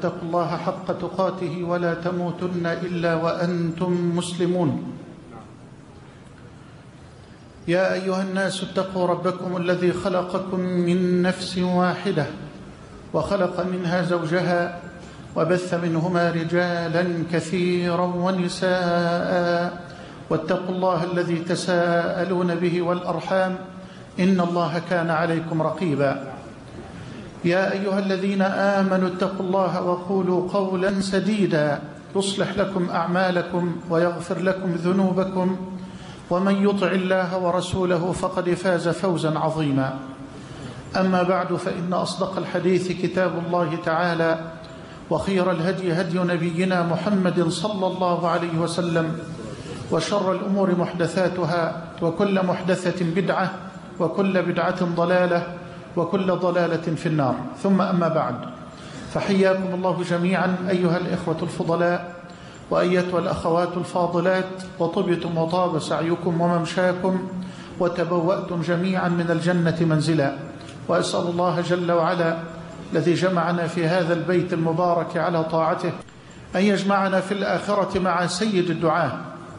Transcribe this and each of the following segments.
اتقوا الله حق تقاته ولا تموتن إلا وأنتم مسلمون. يا أيها الناس اتقوا ربكم الذي خلقكم من نفس واحدة وخلق منها زوجها وبث منهما رجالا كثيرا ونساء واتقوا الله الذي تساءلون به والأرحام إن الله كان عليكم رقيبا. يا أيها الذين آمنوا اتقوا الله وقولوا قولا سديدا يصلح لكم أعمالكم ويغفر لكم ذنوبكم ومن يطع الله ورسوله فقد فاز فوزا عظيما. أما بعد فإن أصدق الحديث كتاب الله تعالى وخير الهدي هدي نبينا محمد صلى الله عليه وسلم وشر الأمور محدثاتها وكل محدثة بدعة وكل بدعة ضلالة وكل ضلالة في النار. ثم أما بعد، فحياكم الله جميعا أيها الإخوة الفضلاء وأيتها الأخوات الفاضلات، وطبتم وطاب سعيكم وممشاكم وتبوأتم جميعا من الجنة منزلا. وأسأل الله جل وعلا الذي جمعنا في هذا البيت المبارك على طاعته أن يجمعنا في الآخرة مع سيد الدعاة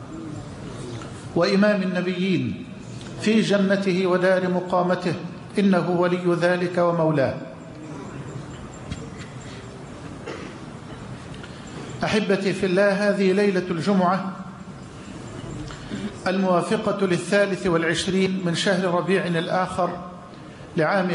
وإمام النبيين في جنته ودار مقامته، إنه ولي ذلك ومولاه. أحبتي في الله، هذه ليلة الجمعة الموافقة لل23 من شهر ربيع الآخر لعام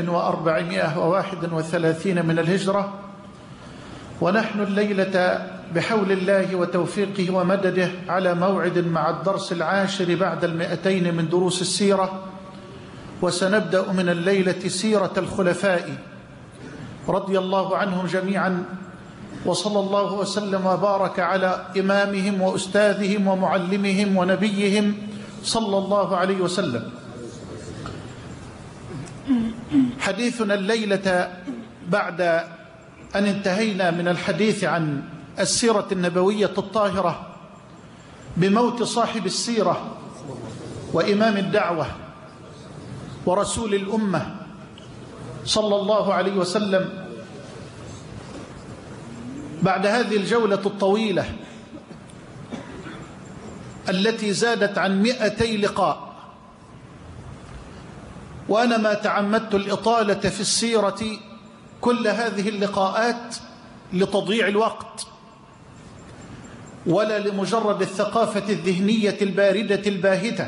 1431 من الهجرة، ونحن الليلة بحول الله وتوفيقه ومدده على موعد مع الدرس 10 بعد 200 من دروس السيرة. وسنبدأ من الليلة سيرة الخلفاء رضي الله عنهم جميعا، وصلى الله وسلم وبارك على إمامهم وأستاذهم ومعلمهم ونبيهم صلى الله عليه وسلم. حديثنا الليلة بعد أن انتهينا من الحديث عن السيرة النبوية الطاهرة بموت صاحب السيرة وإمام الدعوة ورسول الأمة صلى الله عليه وسلم، بعد هذه الجولة الطويلة التي زادت عن 200 لقاء، وأنا ما تعمدت الإطالة في السيرة كل هذه اللقاءات لتضييع الوقت ولا لمجرد الثقافة الذهنية الباردة الباهتة،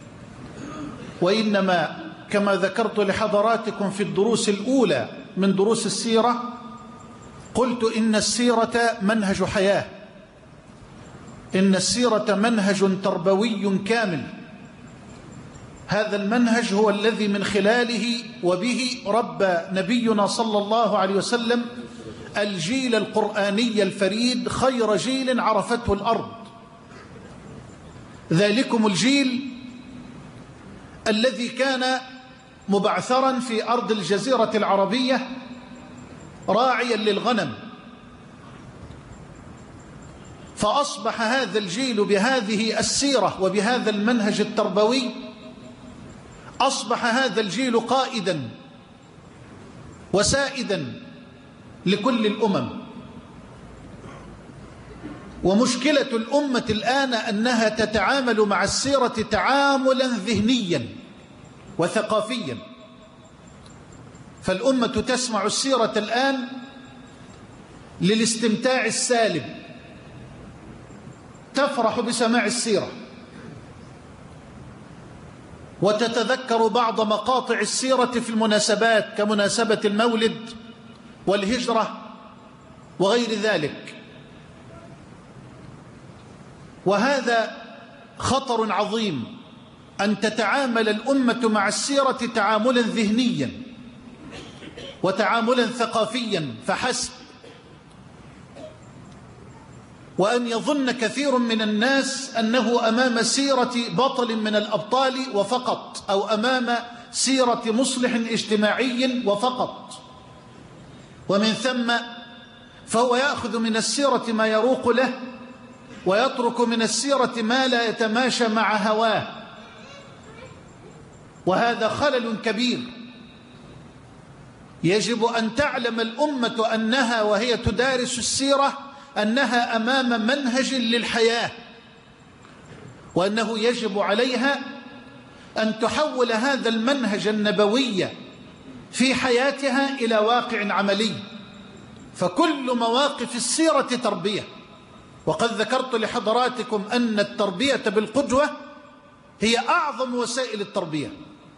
وإنما كما ذكرت لحضراتكم في الدروس الأولى من دروس السيرة، قلت إن السيرة منهج حياة، إن السيرة منهج تربوي كامل. هذا المنهج هو الذي من خلاله وبه ربى نبينا صلى الله عليه وسلم الجيل القرآني الفريد، خير جيل عرفته الأرض. ذلكم الجيل الذي كان مبعثرا في أرض الجزيرة العربية راعيا للغنم، فأصبح هذا الجيل بهذه السيرة وبهذا المنهج التربوي، أصبح هذا الجيل قائدا وسائدا لكل الأمم. ومشكلة الأمة الآن أنها تتعامل مع السيرة تعاملا ذهنيا وثقافيا، فالأمة تسمع السيرة الآن للاستمتاع السالب، تفرح بسماع السيرة وتتذكر بعض مقاطع السيرة في المناسبات كمناسبة المولد والهجرة وغير ذلك، وهذا خطر عظيم أن تتعامل الأمة مع السيرة تعاملا ذهنيا وتعاملا ثقافيا فحسب، وأن يظن كثير من الناس أنه أمام سيرة بطل من الأبطال وفقط، أو أمام سيرة مصلح اجتماعي وفقط، ومن ثم فهو يأخذ من السيرة ما يروق له ويترك من السيرة ما لا يتماشى مع هواه، وهذا خلل كبير. يجب أن تعلم الأمة أنها وهي تدارس السيرة أنها أمام منهج للحياة، وأنه يجب عليها أن تحول هذا المنهج النبوي في حياتها إلى واقع عملي. فكل مواقف السيرة تربية، وقد ذكرت لحضراتكم أن التربية بالقدوة هي أعظم وسائل التربية،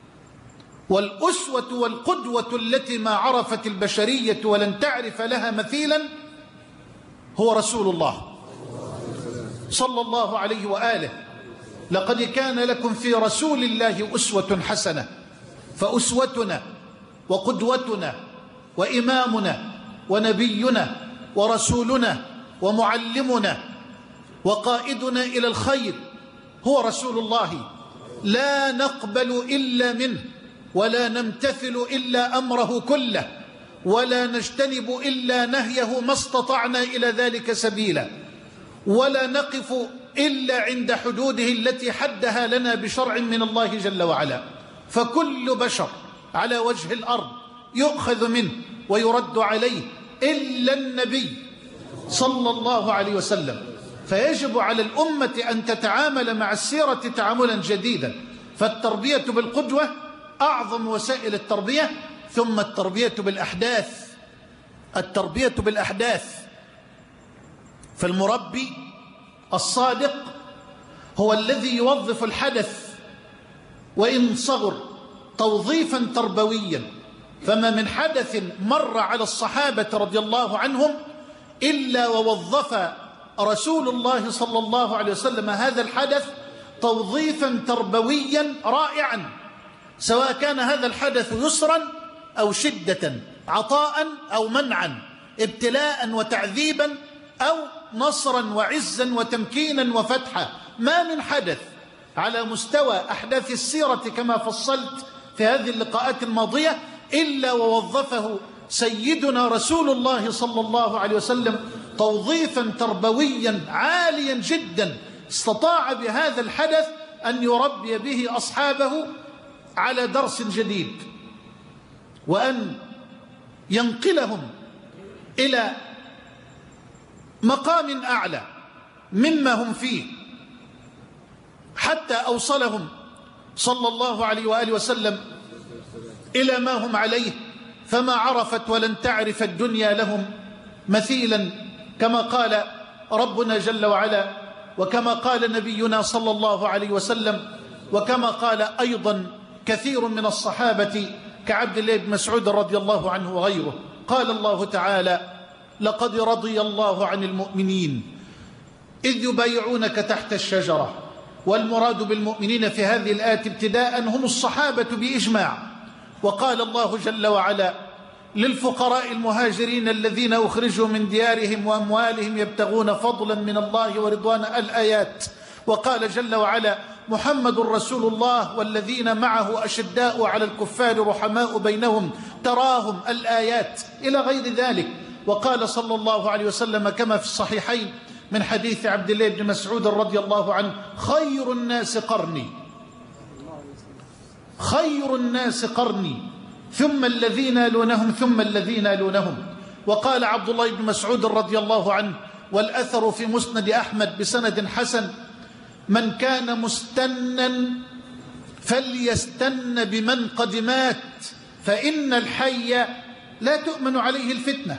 والأسوة والقدوة التي ما عرفت البشرية ولن تعرف لها مثيلا هو رسول الله صلى الله عليه وآله. لقد كان لكم في رسول الله أسوة حسنة. فأسوتنا وقدوتنا وإمامنا ونبينا ورسولنا ومعلمنا وقائدنا إلى الخير هو رسول الله، لا نقبل إلا منه، ولا نمتثل إلا أمره كله، ولا نجتنب إلا نهيه ما استطعنا إلى ذلك سبيلا، ولا نقف إلا عند حدوده التي حدها لنا بشرع من الله جل وعلا. فكل بشر على وجه الأرض يؤخذ منه ويرد عليه إلا النبي صلى الله عليه وسلم. فيجب على الأمة أن تتعامل مع السيرة تعاملا جديدا. فالتربية بالقدوة أعظم وسائل التربية، ثم التربية بالأحداث. التربية بالأحداث، فالمربي الصادق هو الذي يوظف الحدث وإن صغر توظيفا تربويا. فما من حدث مر على الصحابة رضي الله عنهم إلا ووظف رسول الله صلى الله عليه وسلم هذا الحدث توظيفا تربويا رائعا، سواء كان هذا الحدث يسرا أو شدة، عطاء أو منعا، ابتلاء وتعذيبا أو نصرا وعزا وتمكينا وفتحا. ما من حدث على مستوى أحداث السيرة كما فصلت في هذه اللقاءات الماضية إلا ووظفه سيدنا رسول الله صلى الله عليه وسلم توظيفا تربويا عاليا جدا، استطاع بهذا الحدث أن يربي به أصحابه على درس جديد، وأن ينقلهم إلى مقام أعلى مما هم فيه، حتى أوصلهم صلى الله عليه وآله وسلم إلى ما هم عليه. فما عرفت ولن تعرف الدنيا لهم مثيلا، كما قال ربنا جل وعلا، وكما قال نبينا صلى الله عليه وسلم، وكما قال أيضا كثير من الصحابة كعبد الله بن مسعود رضي الله عنه وغيره. قال الله تعالى: لقد رضي الله عن المؤمنين إذ يبايعونك تحت الشجرة. والمراد بالمؤمنين في هذه الآية ابتداء هم الصحابة بإجماع. وقال الله جل وعلا للفقراء المهاجرين الذين أخرجوا من ديارهم وأموالهم يبتغون فضلا من الله ورضوانا، الآيات. وقال جل وعلا: محمد رسول الله والذين معه أشداء على الكفار رحماء بينهم تراهم، الآيات، إلى غير ذلك. وقال صلى الله عليه وسلم كما في الصحيحين من حديث عبد الله بن مسعود رضي الله عنه: خير الناس قرني، خير الناس قرني ثم الذين يلونهم ثم الذين يلونهم. وقال عبد الله بن مسعود رضي الله عنه، والأثر في مسند أحمد بسند حسن: من كان مستنا فليستن بمن قد مات فإن الحي لا تؤمن عليه الفتنة.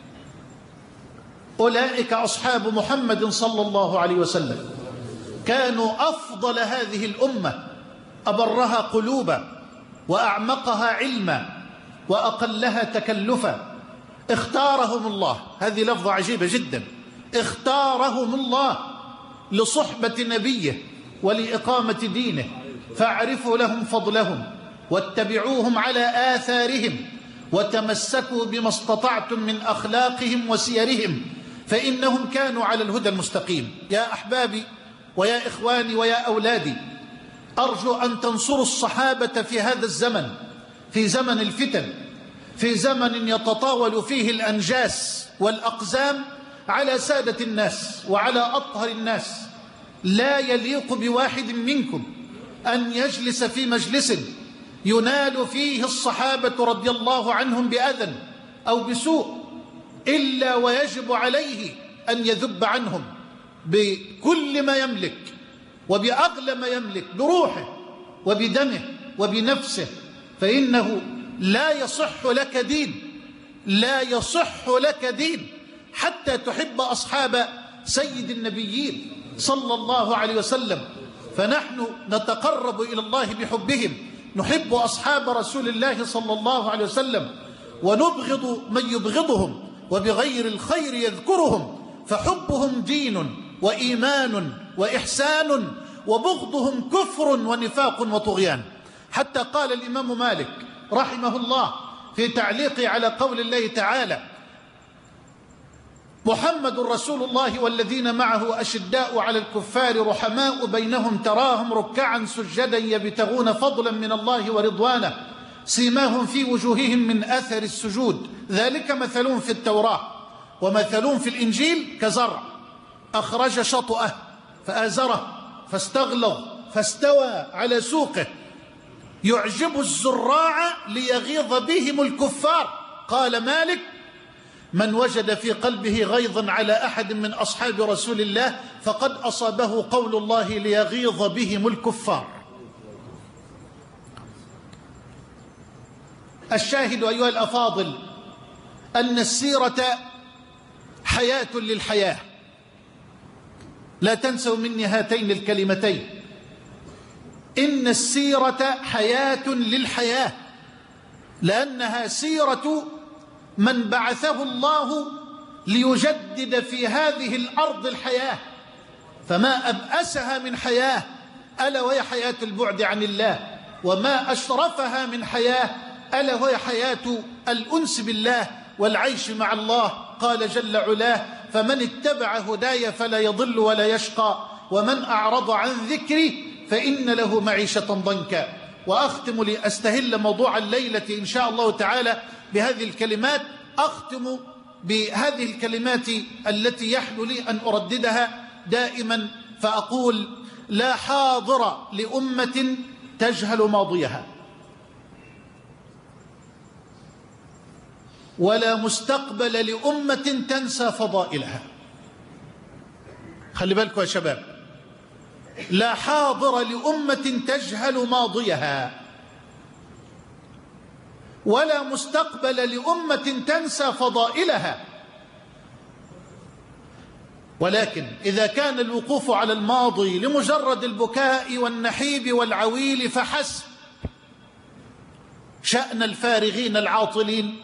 أولئك أصحاب محمد صلى الله عليه وسلم، كانوا أفضل هذه الأمة، أبرها قلوبا وأعمقها علما وأقلها تكلفا. اختارهم الله، هذه لفظة عجيبة جدا، اختارهم الله لصحبة نبيه ولإقامة دينه، فاعرفوا لهم فضلهم واتبعوهم على آثارهم وتمسكوا بما استطعتم من أخلاقهم وسيرهم فإنهم كانوا على الهدى المستقيم. يا أحبابي ويا إخواني ويا أولادي، أرجو أن تنصروا الصحابة في هذا الزمن، في زمن الفتن، في زمن يتطاول فيه الأنجاس والأقزام على سادة الناس وعلى أطهر الناس. لا يليق بواحد منكم أن يجلس في مجلس ينال فيه الصحابة رضي الله عنهم بأذى أو بسوء إلا ويجب عليه أن يذب عنهم بكل ما يملك وبأغلى ما يملك، بروحه وبدمه وبنفسه، فإنه لا يصح لك دين، لا يصح لك دين حتى تحب أصحاب سيد النبيين صلى الله عليه وسلم. فنحن نتقرب إلى الله بحبهم، نحب أصحاب رسول الله صلى الله عليه وسلم ونبغض من يبغضهم وبغير الخير يذكرهم، فحبهم دين وإيمان وإحسان، وبغضهم كفر ونفاق وطغيان. حتى قال الإمام مالك رحمه الله في تعليقه على قول الله تعالى: محمد رسول الله والذين معه أشداء على الكفار رحماء بينهم تراهم ركعا سجدا يبتغون فضلا من الله ورضوانه سيماهم في وجوههم من أثر السجود ذلك مثلهم في التوراة ومثلهم في الإنجيل كزرع أخرج شطأه فآزره فاستغلظ فاستوى على سوقه يعجب الزراع ليغيظ بهم الكفار. قال مالك: من وجد في قلبه غيظا على أحد من أصحاب رسول الله فقد أصابه قول الله ليغيظ بهم الكفار. الشاهد أيها الأفاضل أن السيرة حياة للحياة، لا تنسوا مني هاتين الكلمتين، إن السيرة حياة للحياة، لأنها سيرة من بعثه الله ليجدد في هذه الأرض الحياة، فما أبأسها من حياة ألا وهي حياة البعد عن الله، وما أشرفها من حياة ألا وهي حياة الأنس بالله والعيش مع الله. قال جل علاه: فمن اتبع هداي فلا يضل ولا يشقى ومن أعرض عن ذكري فإن له معيشة ضنكا. وأختم لأستهل موضوع الليلة إن شاء الله تعالى بهذه الكلمات، أختم بهذه الكلمات التي يحلو لي أن أرددها دائما، فأقول: لا حاضر لأمة تجهل ماضيها، ولا مستقبل لأمة تنسى فضائلها. خلي بالكم يا شباب، لا حاضر لأمة تجهل ماضيها، ولا مستقبل لأمة تنسى فضائلها. ولكن إذا كان الوقوف على الماضي لمجرد البكاء والنحيب والعويل فحسب، شأن الفارغين العاطلين،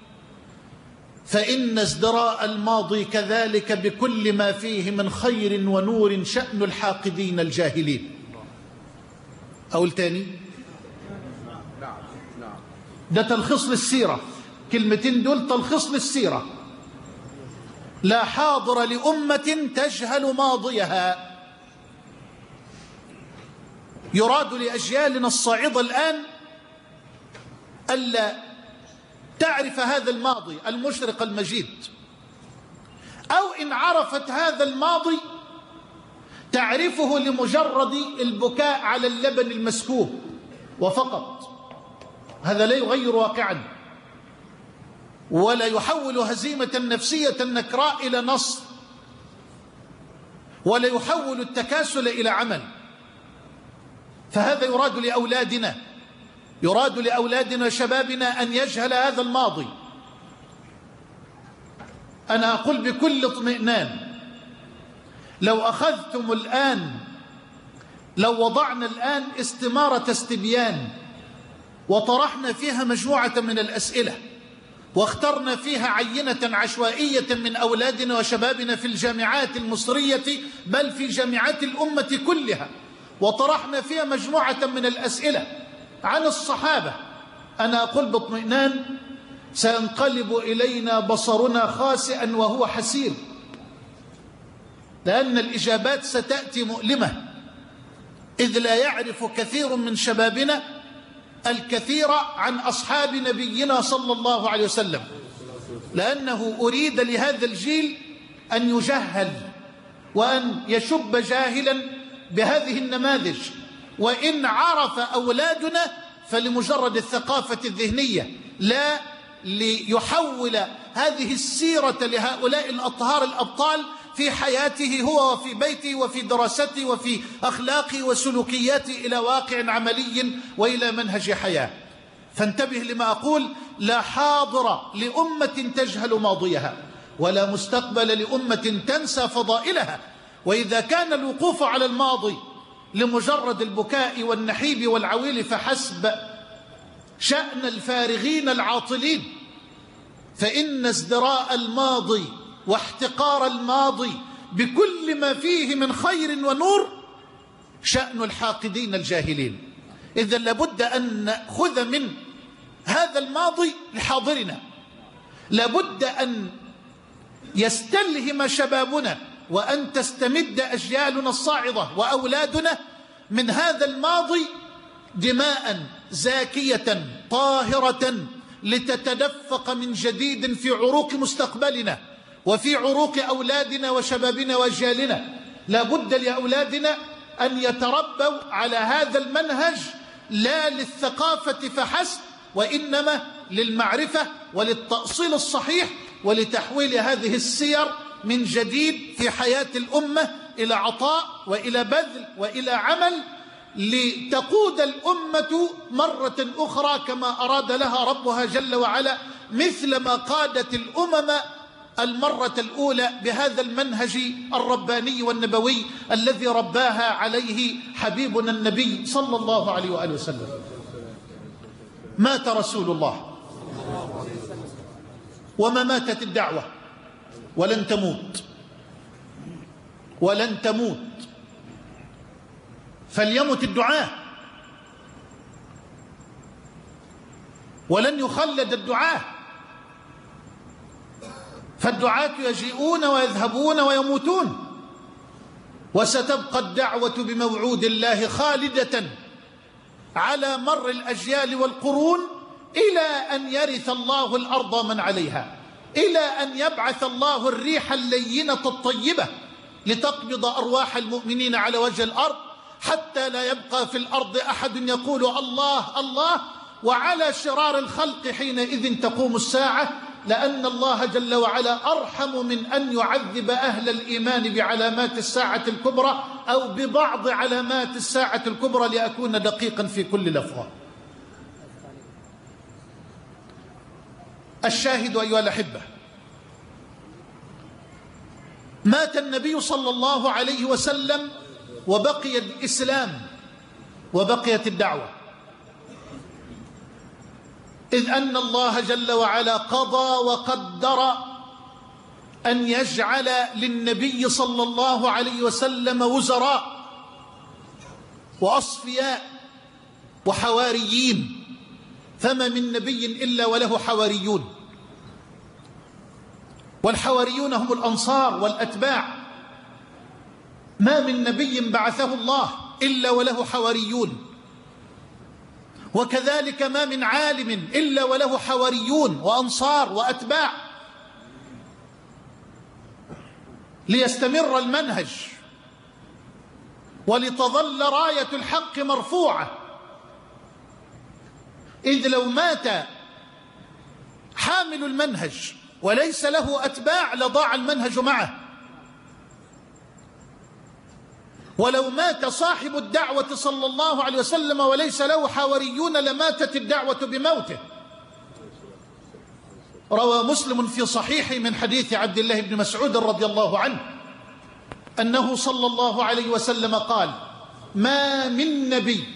فإن ازدراء الماضي كذلك بكل ما فيه من خير ونور شأن الحاقدين الجاهلين. أقول تاني، ده تلخيص للسيرة، كلمتين دول تلخيص للسيرة. لا حاضر لأمة تجهل ماضيها. يراد لأجيالنا الصاعدة الآن ألا تعرف هذا الماضي المشرق المجيد، أو إن عرفت هذا الماضي تعرفه لمجرد البكاء على اللبن المسكوب وفقط. هذا لا يغير واقعا، ولا يحول هزيمة نفسية نكراء إلى نصر، ولا يحول التكاسل إلى عمل. فهذا يراد لأولادنا، يراد لأولادنا شبابنا أن يجهل هذا الماضي. أنا أقول بكل اطمئنان، لو أخذتم الآن، لو وضعنا الآن استمارة استبيان وطرحنا فيها مجموعة من الأسئلة، واخترنا فيها عينة عشوائية من أولادنا وشبابنا في الجامعات المصرية بل في جامعات الأمة كلها، وطرحنا فيها مجموعة من الأسئلة عن الصحابة، أنا أقول باطمئنان سينقلب إلينا بصرنا خاسئا وهو حسير، لأن الإجابات ستأتي مؤلمة، إذ لا يعرف كثير من شبابنا الكثير عن أصحاب نبينا صلى الله عليه وسلم، لأنه أريد لهذا الجيل أن يجهل وأن يشب جاهلا بهذه النماذج. وإن عرف أولادنا فلمجرد الثقافة الذهنية، لا ليحول هذه السيرة لهؤلاء الأطهار الأبطال في حياته هو وفي بيته وفي دراسته وفي أخلاقه وسلوكياته إلى واقع عملي وإلى منهج حياة. فانتبه لما أقول: لا حاضر لأمة تجهل ماضيها، ولا مستقبل لأمة تنسى فضائلها. وإذا كان الوقوف على الماضي لمجرد البكاء والنحيب والعويل فحسب شأن الفارغين العاطلين، فإن ازدراء الماضي واحتقار الماضي بكل ما فيه من خير ونور شأن الحاقدين الجاهلين. إذن لابد أن نأخذ من هذا الماضي لحاضرنا، لابد أن يستلهم شبابنا وأن تستمد أجيالنا الصاعدة وأولادنا من هذا الماضي دماء زاكية طاهرة لتتدفق من جديد في عروق مستقبلنا وفي عروق أولادنا وشبابنا وأجيالنا. لا بد لأولادنا أن يتربوا على هذا المنهج، لا للثقافة فحسب، وإنما للمعرفة وللتأصيل الصحيح ولتحويل هذه السير من جديد في حياة الأمة إلى عطاء وإلى بذل وإلى عمل، لتقود الأمة مرة أخرى كما أراد لها ربها جل وعلا، مثل ما قادت الأمم المرة الأولى بهذا المنهج الرباني والنبوي الذي رباها عليه حبيبنا النبي صلى الله عليه وآله وسلم. مات رسول الله وما ماتت الدعوة، ولن تموت ولن تموت، فليمت الدعاة ولن يخلد الدعاة، فالدعاة يجيئون ويذهبون ويموتون، وستبقى الدعوة بموعود الله خالدة على مر الأجيال والقرون إلى أن يرث الله الأرض من عليها، إلى أن يبعث الله الريح اللينة الطيبة لتقبض أرواح المؤمنين على وجه الأرض، حتى لا يبقى في الأرض أحد يقول الله الله. وعلى شرار الخلق حينئذ تقوم الساعة، لأن الله جل وعلا أرحم من أن يعذب أهل الإيمان بعلامات الساعة الكبرى أو ببعض علامات الساعة الكبرى، لأكون دقيقا في كل لفظة. الشاهد أيها الأحبة، مات النبي صلى الله عليه وسلم وبقي الإسلام وبقيت الدعوة، إذ أن الله جل وعلا قضى وقدر أن يجعل للنبي صلى الله عليه وسلم وزراء وأصفياء وحواريين، فما من نبي إلا وله حواريون، والحواريون هم الأنصار والأتباع. ما من نبي بعثه الله إلا وله حواريون، وكذلك ما من عالم إلا وله حواريون وأنصار وأتباع، ليستمر المنهج ولتظل راية الحق مرفوعة. إذ لو مات حامل المنهج وليس له أتباع لضاع المنهج معه، ولو مات صاحب الدعوة صلى الله عليه وسلم وليس له حواريون لماتت الدعوة بموته. روى مسلم في صحيحه من حديث عبد الله بن مسعود رضي الله عنه أنه صلى الله عليه وسلم قال: ما من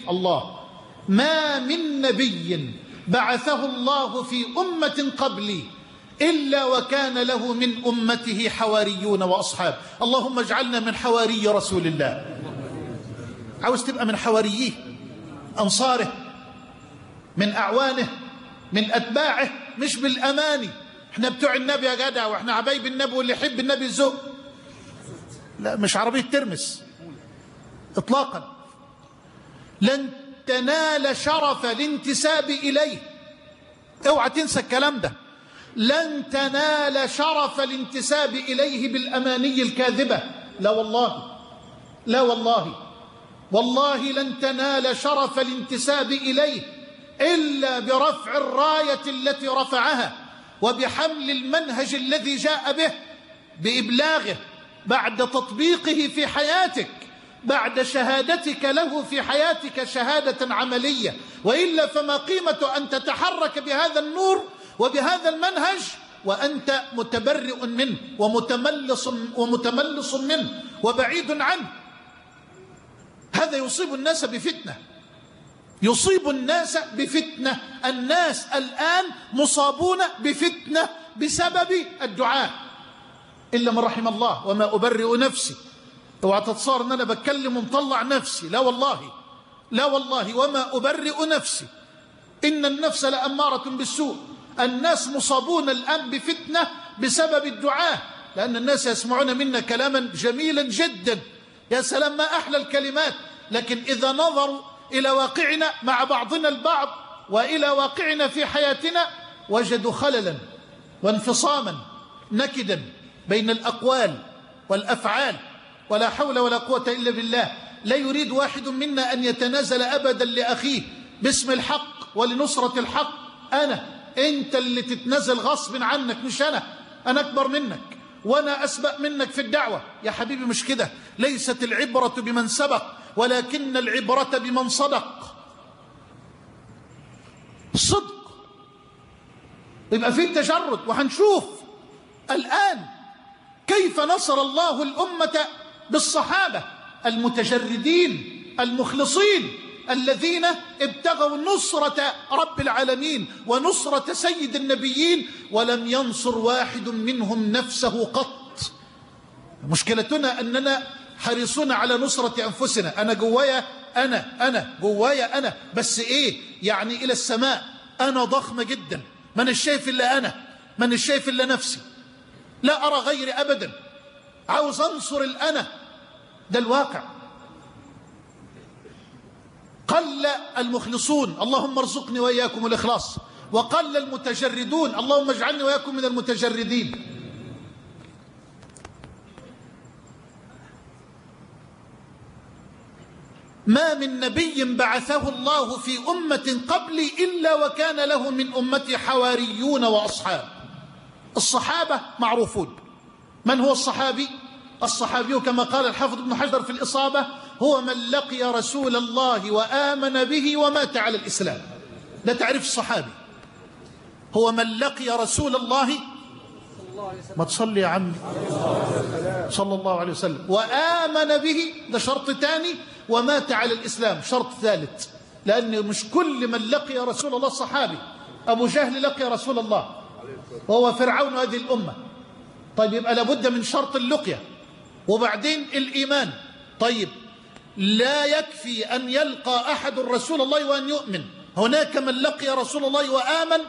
نبي بعثه الله في أمة قبلي إلا وكان له من أمته حواريون وأصحاب. اللهم اجعلنا من حواري رسول الله. عاوز تبقى من حواريه، أنصاره، من أعوانه، من أتباعه، مش بالأماني احنا بتوع النبي يا جدع واحنا حبايب النبي واللي يحب النبي الذوق. لا، مش عربية ترمس إطلاقا. لن تنال شرف الانتساب إليه، اوعى تنسى الكلام ده. لن تنال شرف الانتساب إليه بالأماني الكاذبة، لا والله، لا والله، والله لن تنال شرف الانتساب إليه إلا برفع الراية التي رفعها وبحمل المنهج الذي جاء به، بإبلاغه بعد تطبيقه في حياتك، بعد شهادتك له في حياتك شهادة عملية. وإلا فما قيمة أن تتحرك بهذا النور وبهذا المنهج وأنت متبرئ منه ومتملص منه وبعيد عنه؟ هذا يصيب الناس بفتنة، يصيب الناس بفتنة. الناس الآن مصابون بفتنة بسبب الدعاء، إلا من رحم الله. وما أبرئ نفسي، اوعى تتصور ان انا بتكلم ومطلع نفسي، لا والله، لا والله. وما أبرئ نفسي إن النفس لأمارة بالسوء. الناس مصابون الآن بفتنة بسبب الدعاء، لأن الناس يسمعون منا كلاما جميلا جدا، يا سلام ما أحلى الكلمات، لكن إذا نظروا إلى واقعنا مع بعضنا البعض وإلى واقعنا في حياتنا وجدوا خللا وانفصاما نكدا بين الأقوال والأفعال. ولا حول ولا قوة إلا بالله. لا يريد واحد منا أن يتنازل أبدا لأخيه باسم الحق ولنصرة الحق. أنت اللي تتنازل غصب عنك، مش أنا أكبر منك وأنا أسبق منك في الدعوة. يا حبيبي مش كده، ليست العبرة بمن سبق ولكن العبرة بمن صدق. الصدق يبقى فيه تجرد. وهنشوف الآن كيف نصر الله الأمة بالصحابة المتجردين المخلصين الذين ابتغوا نصرة رب العالمين ونصرة سيد النبيين، ولم ينصر واحد منهم نفسه قط. مشكلتنا أننا حريصون على نصرة أنفسنا. أنا جوايا أنا جوايا أنا، بس إيه يعني إلى السماء. أنا ضخمة جدا، من الشايف إلا أنا، من الشايف إلا نفسي، لا أرى غيري أبدا، عاوز أنصر الأنا. ده الواقع. قل المخلصون، اللهم ارزقني وإياكم الإخلاص، وقل المتجردون، اللهم اجعلني وإياكم من المتجردين. ما من نبي بعثه الله في أمة قبلي إلا وكان له من أمتي حواريون وأصحاب. الصحابة معروفون. من هو الصحابي؟ الصحابي كما قال الحافظ ابن حجر في الإصابة هو من لقي رسول الله وآمن به ومات على الإسلام. ده تعريف الصحابي. هو من لقي رسول الله، ما تصلي يا عمي، صلى الله عليه وسلم، وآمن به، ده شرط ثاني، ومات على الإسلام شرط ثالث. لأن مش كل من لقي رسول الله صحابي. أبو جهل لقي رسول الله وهو فرعون هذه الأمة. طيب يبقى لابد من شرط اللقية وبعدين الإيمان. طيب لا يكفي أن يلقى أحد رسول الله وأن يؤمن، هناك من لقي رسول الله وآمن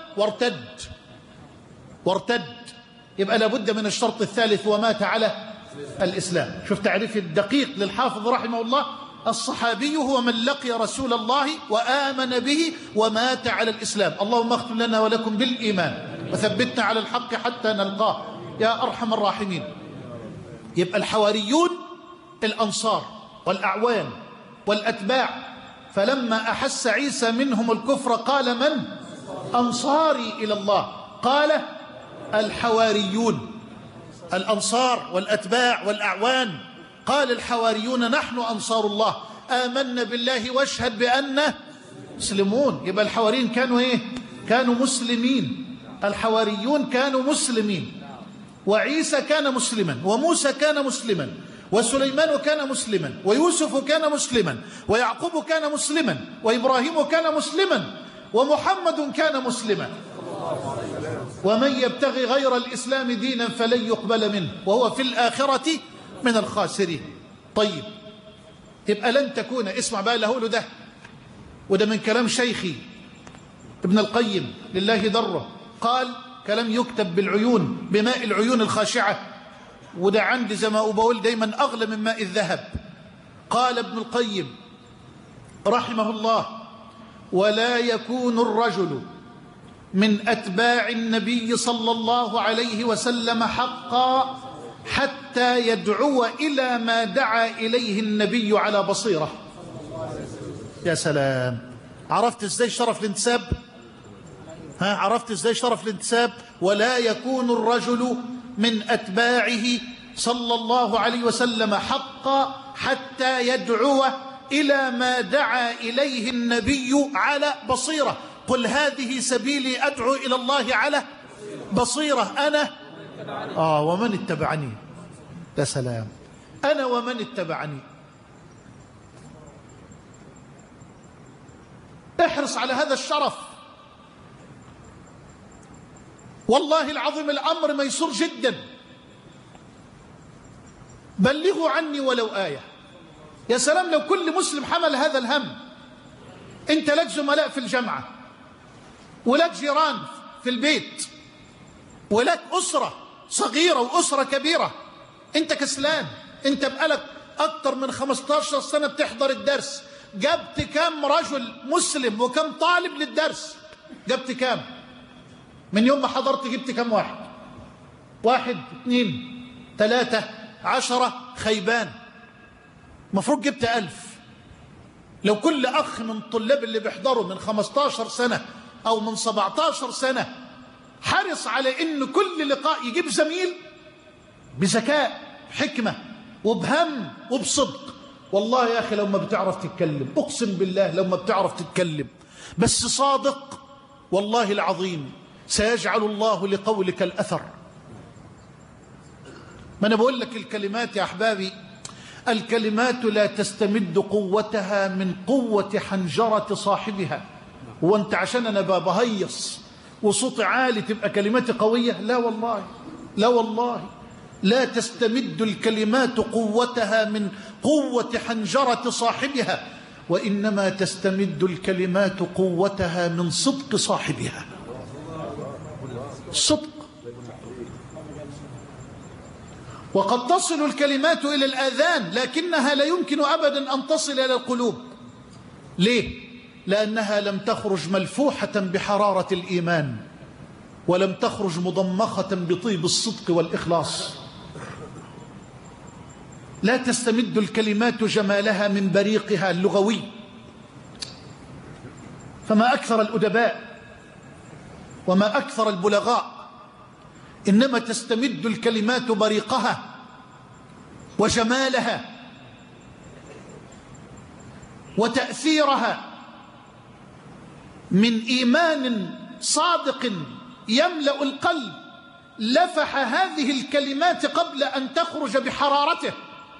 وارتد. يبقى لابد من الشرط الثالث ومات على الإسلام. شوف تعريف الدقيق للحافظ رحمه الله: الصحابي هو من لقي رسول الله وآمن به ومات على الإسلام. اللهم اختم لنا ولكم بالإيمان وثبتنا على الحق حتى نلقاه يا أرحم الراحمين. يبقى الحواريون الأنصار والأعوان والأتباع. فلما أحس عيسى منهم الكفر قال: من أنصاري إلى الله؟ قال: الحواريون. الأنصار والأتباع والأعوان. قال الحواريون: نحن أنصار الله، آمنا بالله واشهد بأننا مسلمون. يبقى الحواريين كانوا إيه؟ كانوا مسلمين. الحواريون كانوا مسلمين. وعيسى كان مسلما، وموسى كان مسلما، وسليمان كان مسلما، ويوسف كان مسلما، ويعقوب كان مسلما، وإبراهيم كان مسلما، ومحمد كان مسلما. ومن يبتغي غير الإسلام دينا فلن يقبل منه وهو في الآخرة من الخاسرين. طيب يبقى لن تكون، اسمع بقى اللي هقوله ده، وده من كلام شيخي ابن القيم لله ضره. قال كلام يكتب بالعيون، بماء العيون الخاشعة، وده عندي زي ما بقول دايما أغلى من ماء الذهب. قال ابن القيم رحمه الله: ولا يكون الرجل من أتباع النبي صلى الله عليه وسلم حقا حتى يدعو إلى ما دعا إليه النبي على بصيرة. يا سلام، عرفت ازاي شرف الانتساب؟ عرفت ازاي شرف الانتساب؟ ولا يكون الرجل من أتباعه صلى الله عليه وسلم حقا حتى يدعو إلى ما دعا إليه النبي على بصيرة. قل هذه سبيلي أدعو إلى الله على بصيرة أنا ومن اتبعني. يا سلام، أنا ومن اتبعني. احرص على هذا الشرف، والله العظيم الأمر ميسور جدا. بلغوا عني ولو آية. يا سلام لو كل مسلم حمل هذا الهم. انت لك زملاء في الجامعة، ولك جيران في البيت، ولك أسرة صغيرة وأسرة كبيرة. انت كسلان، انت بقالك أكتر من 15 سنة بتحضر الدرس. جبت كم رجل مسلم وكم طالب للدرس؟ جبت كم؟ من يوم ما حضرت جبت كم واحد؟ 1 2 3 10 خيبان. مفروض جبت 1000. لو كل أخ من الطلاب اللي بيحضروا من 15 سنة أو من 17 سنة حرص على إن كل لقاء يجيب زميل بذكاء حكمة وبهم وبصدق. والله يا أخي لو ما بتعرف تتكلم، أقسم بالله لو ما بتعرف تتكلم بس صادق، والله العظيم سيجعل الله لقولك الأثر. ما أنا بقول لك الكلمات يا أحبابي، الكلمات لا تستمد قوتها من قوة حنجرة صاحبها. هو أنت عشان أنا بهيص وصوتي عالي تبقى كلماتي قوية؟ لا والله، لا والله. لا تستمد الكلمات قوتها من قوة حنجرة صاحبها، وإنما تستمد الكلمات قوتها من صدق صاحبها. صدق. وقد تصل الكلمات إلى الآذان لكنها لا يمكن أبدا أن تصل إلى القلوب. ليه؟ لأنها لم تخرج ملفوحة بحرارة الإيمان، ولم تخرج مضمخة بطيب الصدق والإخلاص. لا تستمد الكلمات جمالها من بريقها اللغوي، فما أكثر الأدباء وما أكثر البلغاء، إنما تستمد الكلمات بريقها وجمالها وتأثيرها من إيمان صادق يملأ القلب لفح هذه الكلمات قبل أن تخرج بحرارته.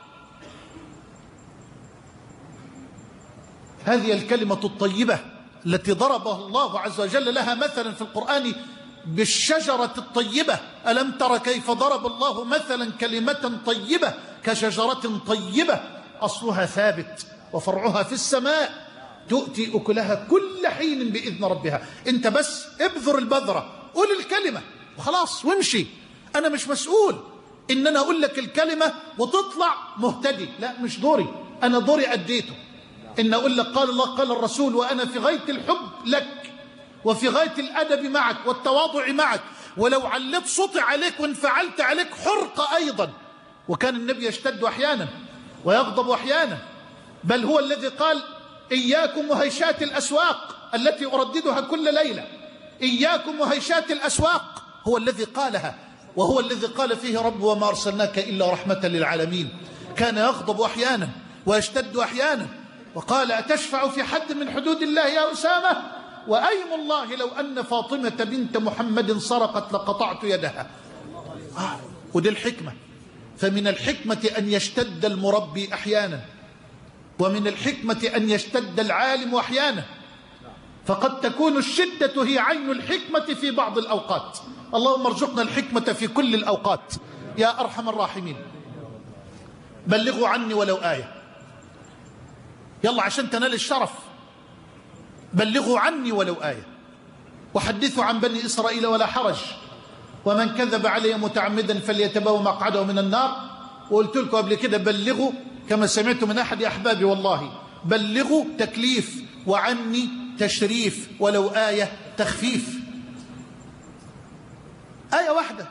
هذه الكلمة الطيبة التي ضربها الله عز وجل لها مثلا في القرآن بالشجرة الطيبة. ألم تر كيف ضرب الله مثلا كلمة طيبة كشجرة طيبة أصلها ثابت وفرعها في السماء تؤتي أكلها كل حين بإذن ربها. أنت بس ابذر البذرة، قول الكلمة وخلاص وامشي. أنا مش مسؤول إن أنا أقول لك الكلمة وتطلع مهتدي، لا مش دوري. أنا دوري أديته، إن أقول لك قال الله قال الرسول، وأنا في غاية الحب لك وفي غاية الأدب معك والتواضع معك. ولو علت صوتي عليك وانفعلت عليك حرقة أيضا. وكان النبي يشتد أحيانا ويغضب أحيانا، بل هو الذي قال إياكم وهيشات الأسواق التي أرددها كل ليلة. إياكم وهيشات الأسواق هو الذي قالها، وهو الذي قال فيه رب وما أرسلناك إلا رحمة للعالمين. كان يغضب أحيانا ويشتد أحيانا، وقال أتشفع في حد من حدود الله يا أسامة؟ وأيم الله لو أن فاطمة بنت محمد سرقت لقطعت يدها. ودي الحكمة. فمن الحكمة أن يشتد المربي أحيانا، ومن الحكمة أن يشتد العالم أحيانا. فقد تكون الشدة هي عين الحكمة في بعض الأوقات. اللهم ارزقنا الحكمة في كل الأوقات يا أرحم الراحمين. بلغوا عني ولو آية. يلا عشان تنال الشرف، بلغوا عني ولو آية. وحدثوا عن بني إسرائيل ولا حرج، ومن كذب علي متعمدا فليتبوأ مقعده من النار. وقلت لكم قبل كده بلغوا كما سمعت من أحد أحبابي، والله بلغوا تكليف، وعني تشريف، ولو آية تخفيف. آية واحدة.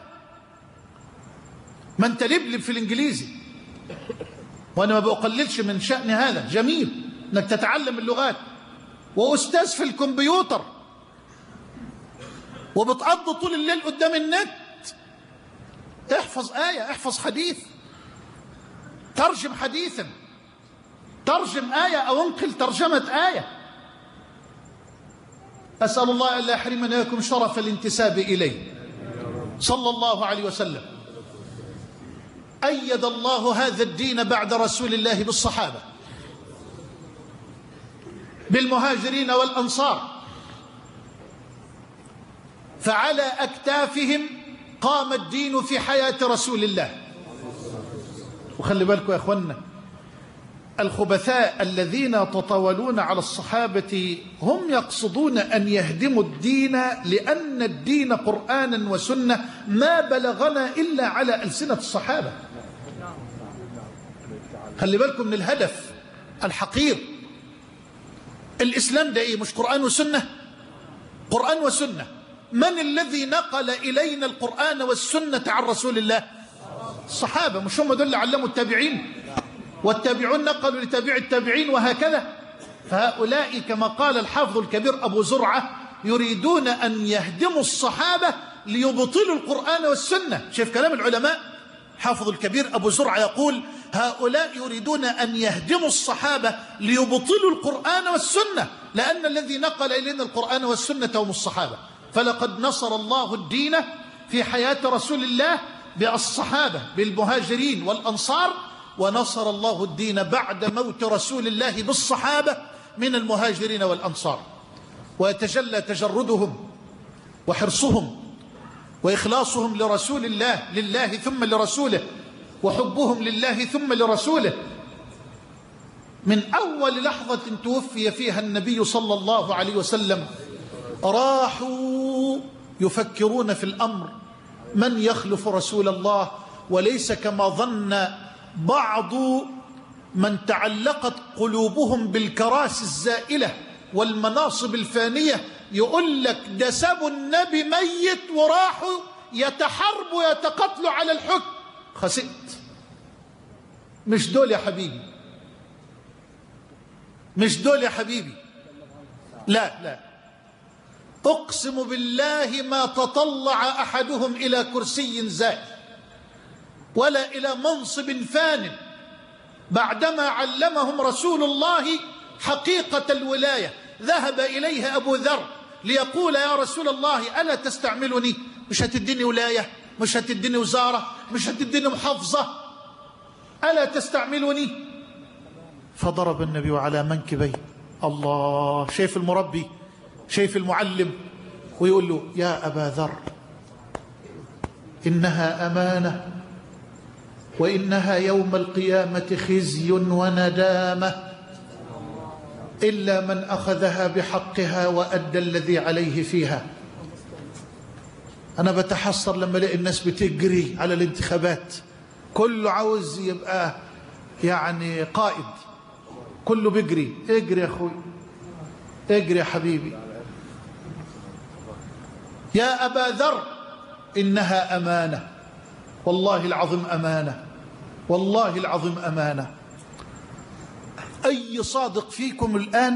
ما انت لبلب في الإنجليزي، وأنا ما بقللش من شأن هذا، جميل أنك تتعلم اللغات، وأستاذ في الكمبيوتر وبتقضي طول الليل قدام النت، احفظ آية، احفظ حديث، ترجم حديثا، ترجم آية أو انقل ترجمة آية. أسأل الله أن لا يحرمنا إياكم شرف الانتساب إليه صلى الله عليه وسلم. أيد الله هذا الدين بعد رسول الله بالصحابة، بالمهاجرين والأنصار، فعلى أكتافهم قام الدين في حياة رسول الله. وخلي بالكم يا أخوانا، الخبثاء الذين يتطاولون على الصحابة هم يقصدون أن يهدموا الدين، لأن الدين قرآنا وسنة ما بلغنا إلا على ألسنة الصحابة. خلي بالكم من الهدف الحقير. الإسلام ده إيه؟ مش قرآن وسنة؟ قرآن وسنة. من الذي نقل إلينا القرآن والسنة عن رسول الله؟ الصحابة. مش هم دول اللي علموا التابعين؟ والتابعون نقلوا لتابع التابعين وهكذا. فهؤلاء كما قال الحافظ الكبير أبو زرعة يريدون أن يهدموا الصحابة ليبطلوا القرآن والسنة. شايف كلام العلماء؟ حافظ الكبير أبو زرعة يقول هؤلاء يريدون أن يهدموا الصحابة ليبطلوا القرآن والسنة، لأن الذي نقل إلينا القرآن والسنة هم الصحابة. فلقد نصر الله الدين في حياة رسول الله بالصحابة، بالمهاجرين والأنصار، ونصر الله الدين بعد موت رسول الله بالصحابة من المهاجرين والأنصار. ويتجلى تجردهم وحرصهم وإخلاصهم لرسول الله، لله ثم لرسوله، وحبهم لله ثم لرسوله. من أول لحظة توفي فيها النبي صلى الله عليه وسلم راحوا يفكرون في الأمر من يخلف رسول الله، وليس كما ظن بعض من تعلقت قلوبهم بالكراسي الزائلة والمناصب الفانية، يقول لك ده سابوا النبي ميت وراحوا يتحاربوا ويتقاتلوا على الحكم. خسئت. مش دول يا حبيبي، مش دول يا حبيبي. لا لا، أقسم بالله ما تطلع أحدهم إلى كرسي زائل ولا إلى منصب فان بعدما علمهم رسول الله حقيقة الولاية. ذهب إليها أبو ذر ليقول يا رسول الله ألا تستعملني؟ مش هتديني ولاية، مش هتديني وزارة، مش هتديني محافظة، ألا تستعملني؟ فضرب النبي على منكبيه. الله، شايف المربي، شايف المعلم، ويقول له يا أبا ذر إنها أمانة، وإنها يوم القيامة خزي وندامة، إلا من أخذها بحقها وأدى الذي عليه فيها. أنا بتحسر لما الاقي الناس بتجري على الانتخابات، كله عاوز يبقى يعني قائد، كله بيجري. اجري يا أخوي، اجري يا حبيبي. يا أبا ذر إنها أمانة، والله العظيم أمانة، والله العظيم أمانة. أي صادق فيكم الآن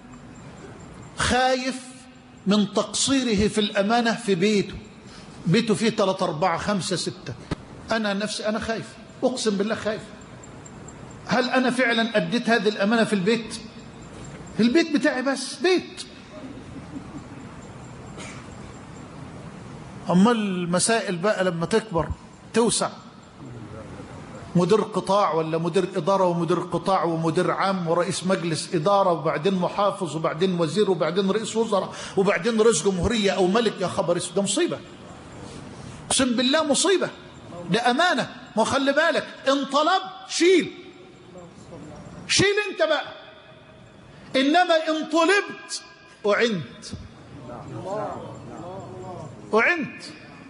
خايف من تقصيره في الأمانة في بيته؟ بيته فيه 3 4 5 6. أنا نفسي أنا خايف، أقسم بالله خايف. هل أنا فعلا أديت هذه الأمانة في البيت؟ في البيت بتاعي بس، بيت. أما المسائل بقى لما تكبر توسع، مدير قطاع ولا مدير إدارة ومدير قطاع ومدير عام ورئيس مجلس إدارة وبعدين محافظ وبعدين وزير وبعدين رئيس وزراء وبعدين رئيس جمهورية أو ملك، يا خبر اسود، ده مصيبة، اقسم بالله مصيبة. ده أمانة. ما خلي بالك، إن طلب شيل، شيل أنت بقى، إنما إن طلبت أعنت، أعنت.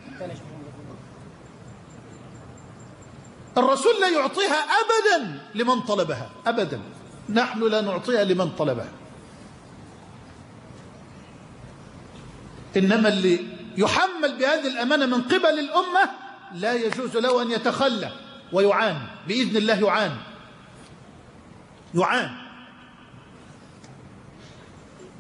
الرسول لا يعطيها أبدا لمن طلبها، أبدا. نحن لا نعطيها لمن طلبها. إنما اللي يحمل بهذه الأمانة من قبل الأمة لا يجوز له أن يتخلى ويعان، بإذن الله يعان، يعان.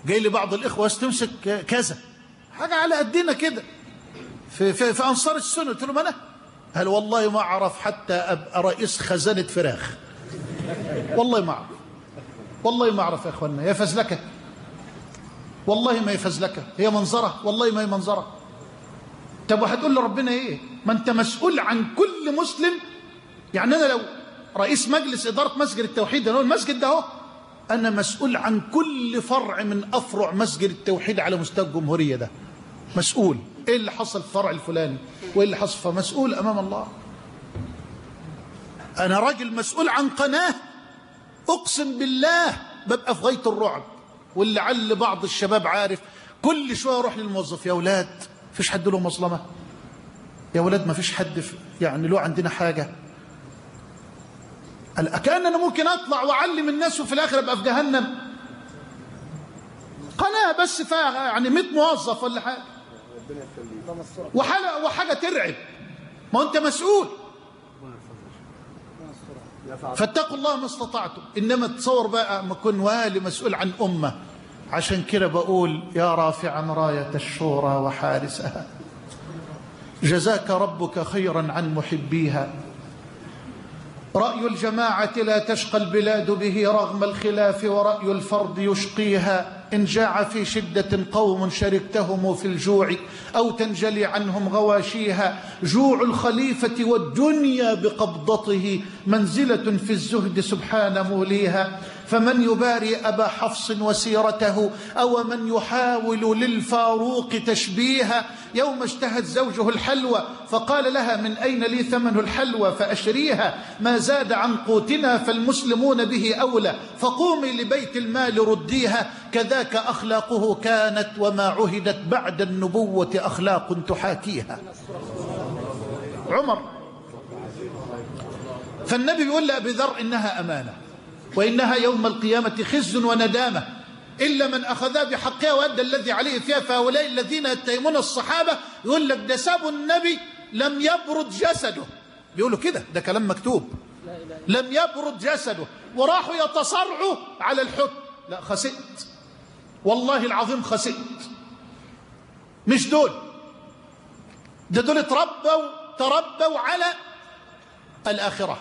جاي لي بعض الإخوة تمسك كذا حاجة على قدنا كده في أنصار السنة. قلت لهم أنا هل والله ما أعرف حتى أبقى رئيس خزانة فراخ، والله ما أعرف، والله ما أعرف يا أخوانا. يا فزلكة والله ما يفزلكة، هي منظرة والله ما هي منظرة. طب وهتقول لربنا إيه؟ ما أنت مسؤول عن كل مسلم. يعني أنا لو رئيس مجلس إدارة مسجد التوحيد، أنا المسجد ده أهو، أنا مسؤول عن كل فرع من أفرع مسجد التوحيد على مستوى الجمهورية. ده مسؤول. إيه اللي حصل في الفرع الفلاني وإيه اللي حصل، فمسؤول أمام الله. أنا راجل مسؤول عن قناة، أقسم بالله ببقى في غاية الرعب. ولعل بعض الشباب عارف، كل شوية أروح للموظف، يا أولاد فيش حد له مظلمة، يا أولاد ما فيش حد يعني له عندنا حاجة. كأن أنا ممكن أطلع وأعلم الناس وفي الآخر أبقى في جهنم. قناة بس فيها يعني 100 موظف ولا حاجة، وحاجة ترعب. ما أنت مسؤول. فاتقوا الله ما استطعتم. إنما تصور بقى ما كن والي مسؤول عن أمة. عشان كده بقول يا رافعا راية الشورى وحارسها، جزاك ربك خيرا عن محبيها. رأي الجماعة لا تشقى البلاد به رغم الخلاف، ورأي الفرد يشقيها. إن جاع في شدة قوم شركتهم في الجوع، أو تنجلي عنهم غواشيها. جوع الخليفة والدنيا بقبضته، منزلة في الزهد سبحان موليها. فمن يباري أبا حفص وسيرته، أو من يحاول للفاروق تشبيها. يوم اشتهت زوجه الحلوى فقال لها من أين لي ثمن الحلوى فأشريها. ما زاد عن قوتنا فالمسلمون به أولى، فقومي لبيت المال رديها. كذاك أخلاقه كانت، وما عهدت بعد النبوة أخلاق تحاكيها. عمر. فالنبي يقول لأبي ذر إنها أمانة، وإنها يوم القيامة خزي وندامة، إلا من أخذها بحقها وأدى الذي عليه فيها. فهؤلاء الذين يتهمون الصحابة يقول لك ده سابوا النبي لم يبرد جسده، بيقولوا كده، ده كلام مكتوب، لم يبرد جسده، وراحوا يتصرعوا على الحكم. لا، خسئت والله العظيم، خسئت. مش دول، ده دول تربوا على الآخرة.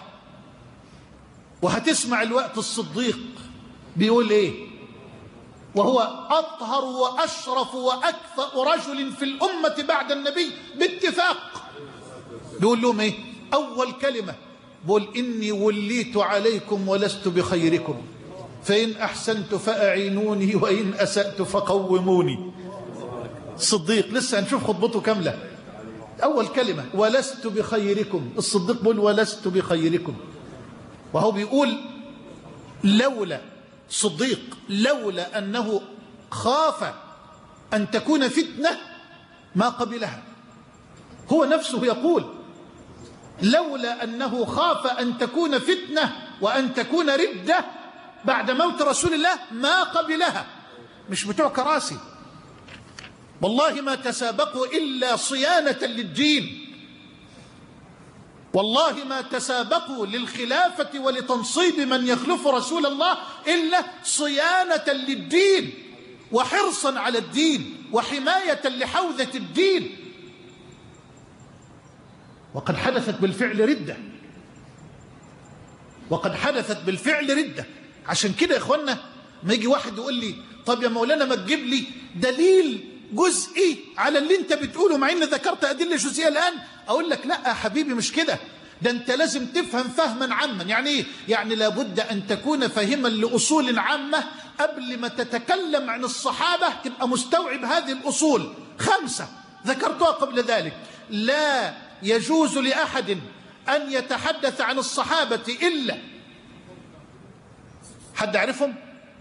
وهتسمع الوقت الصديق بيقول ايه، وهو أطهر وأشرف وأكفأ رجل في الأمة بعد النبي باتفاق. بيقول لهم ايه أول كلمة؟ بيقول إني وليت عليكم ولست بخيركم، فإن أحسنت فأعينوني وإن أسأت فقوموني. الصديق لسه هنشوف خطبته كاملة. أول كلمة ولست بخيركم، الصديق بيقول ولست بخيركم. وهو بيقول لولا صديق، لولا أنه خاف أن تكون فتنة ما قبلها. هو نفسه يقول لولا أنه خاف أن تكون فتنة وأن تكون ردة بعد موت رسول الله ما قبلها. مش بتوع كراسي، والله ما تسابقوا إلا صيانة للدين، والله ما تسابقوا للخلافة ولتنصيب من يخلف رسول الله إلا صيانة للدين وحرصا على الدين وحماية لحوزة الدين. وقد حدثت بالفعل ردة، وقد حدثت بالفعل ردة. عشان كده يا إخوانا ما يجي واحد يقول لي طب يا مولانا ما تجيب لي دليل جزئي على اللي انت بتقوله مع ان ذكرت أدلة جزئية الآن، أقول لك لا يا حبيبي مش كده، ده انت لازم تفهم فهما عاما. يعني ايه؟ يعني لابد أن تكون فاهما لأصول عامة قبل ما تتكلم عن الصحابة، تبقى مستوعب هذه الأصول 5 ذكرتها قبل ذلك. لا يجوز لأحد أن يتحدث عن الصحابة إلا حد عرفهم؟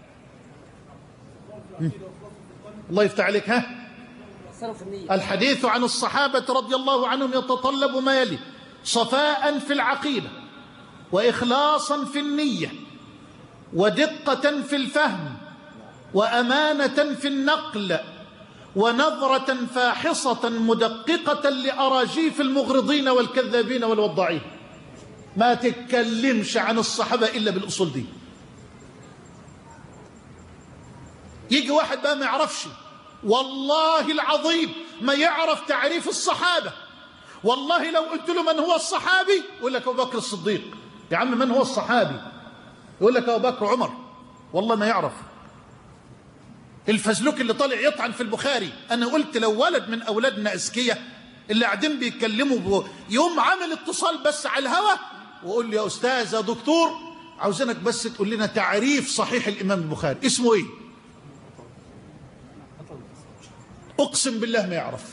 الله يفتح عليك. ها؟ الحديث عن الصحابة رضي الله عنهم يتطلب ما يلي: صفاء في العقيدة، وإخلاصا في النية، ودقة في الفهم، وأمانة في النقل، ونظرة فاحصة مدققة لأراجيف المغرضين والكذابين والوضاعين. ما تتكلمش عن الصحابة إلا بالأصول دي. يجي واحد بقى ما يعرفش، والله العظيم ما يعرف تعريف الصحابة. والله لو قلت له من هو الصحابي يقول لك أبو بكر الصديق. يا عم من هو الصحابي؟ يقول لك أبو بكر عمر. والله ما يعرف. الفزلوك اللي طالع يطعن في البخاري، أنا قلت لو ولد من أولادنا أذكياء اللي قاعدين بيتكلموا يوم عامل اتصال بس على الهوا وقول لي يا أستاذ يا دكتور عاوزينك بس تقول لنا تعريف صحيح الإمام البخاري اسمه إيه؟ أقسم بالله ما يعرف.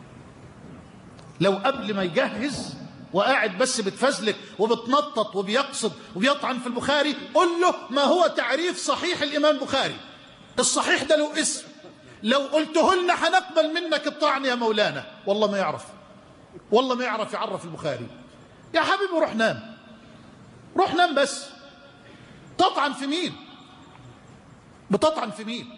لو قبل ما يجهز وقاعد بس بتفزلك وبتنطط وبيقصد وبيطعن في البخاري قل له ما هو تعريف صحيح الإمام البخاري. الصحيح ده له اسم، لو قلته لنا هنقبل منك الطعن يا مولانا. والله ما يعرف، والله ما يعرف يعرف البخاري. يا حبيبي روح نام، روح نام بس. تطعن في مين؟ بتطعن في مين؟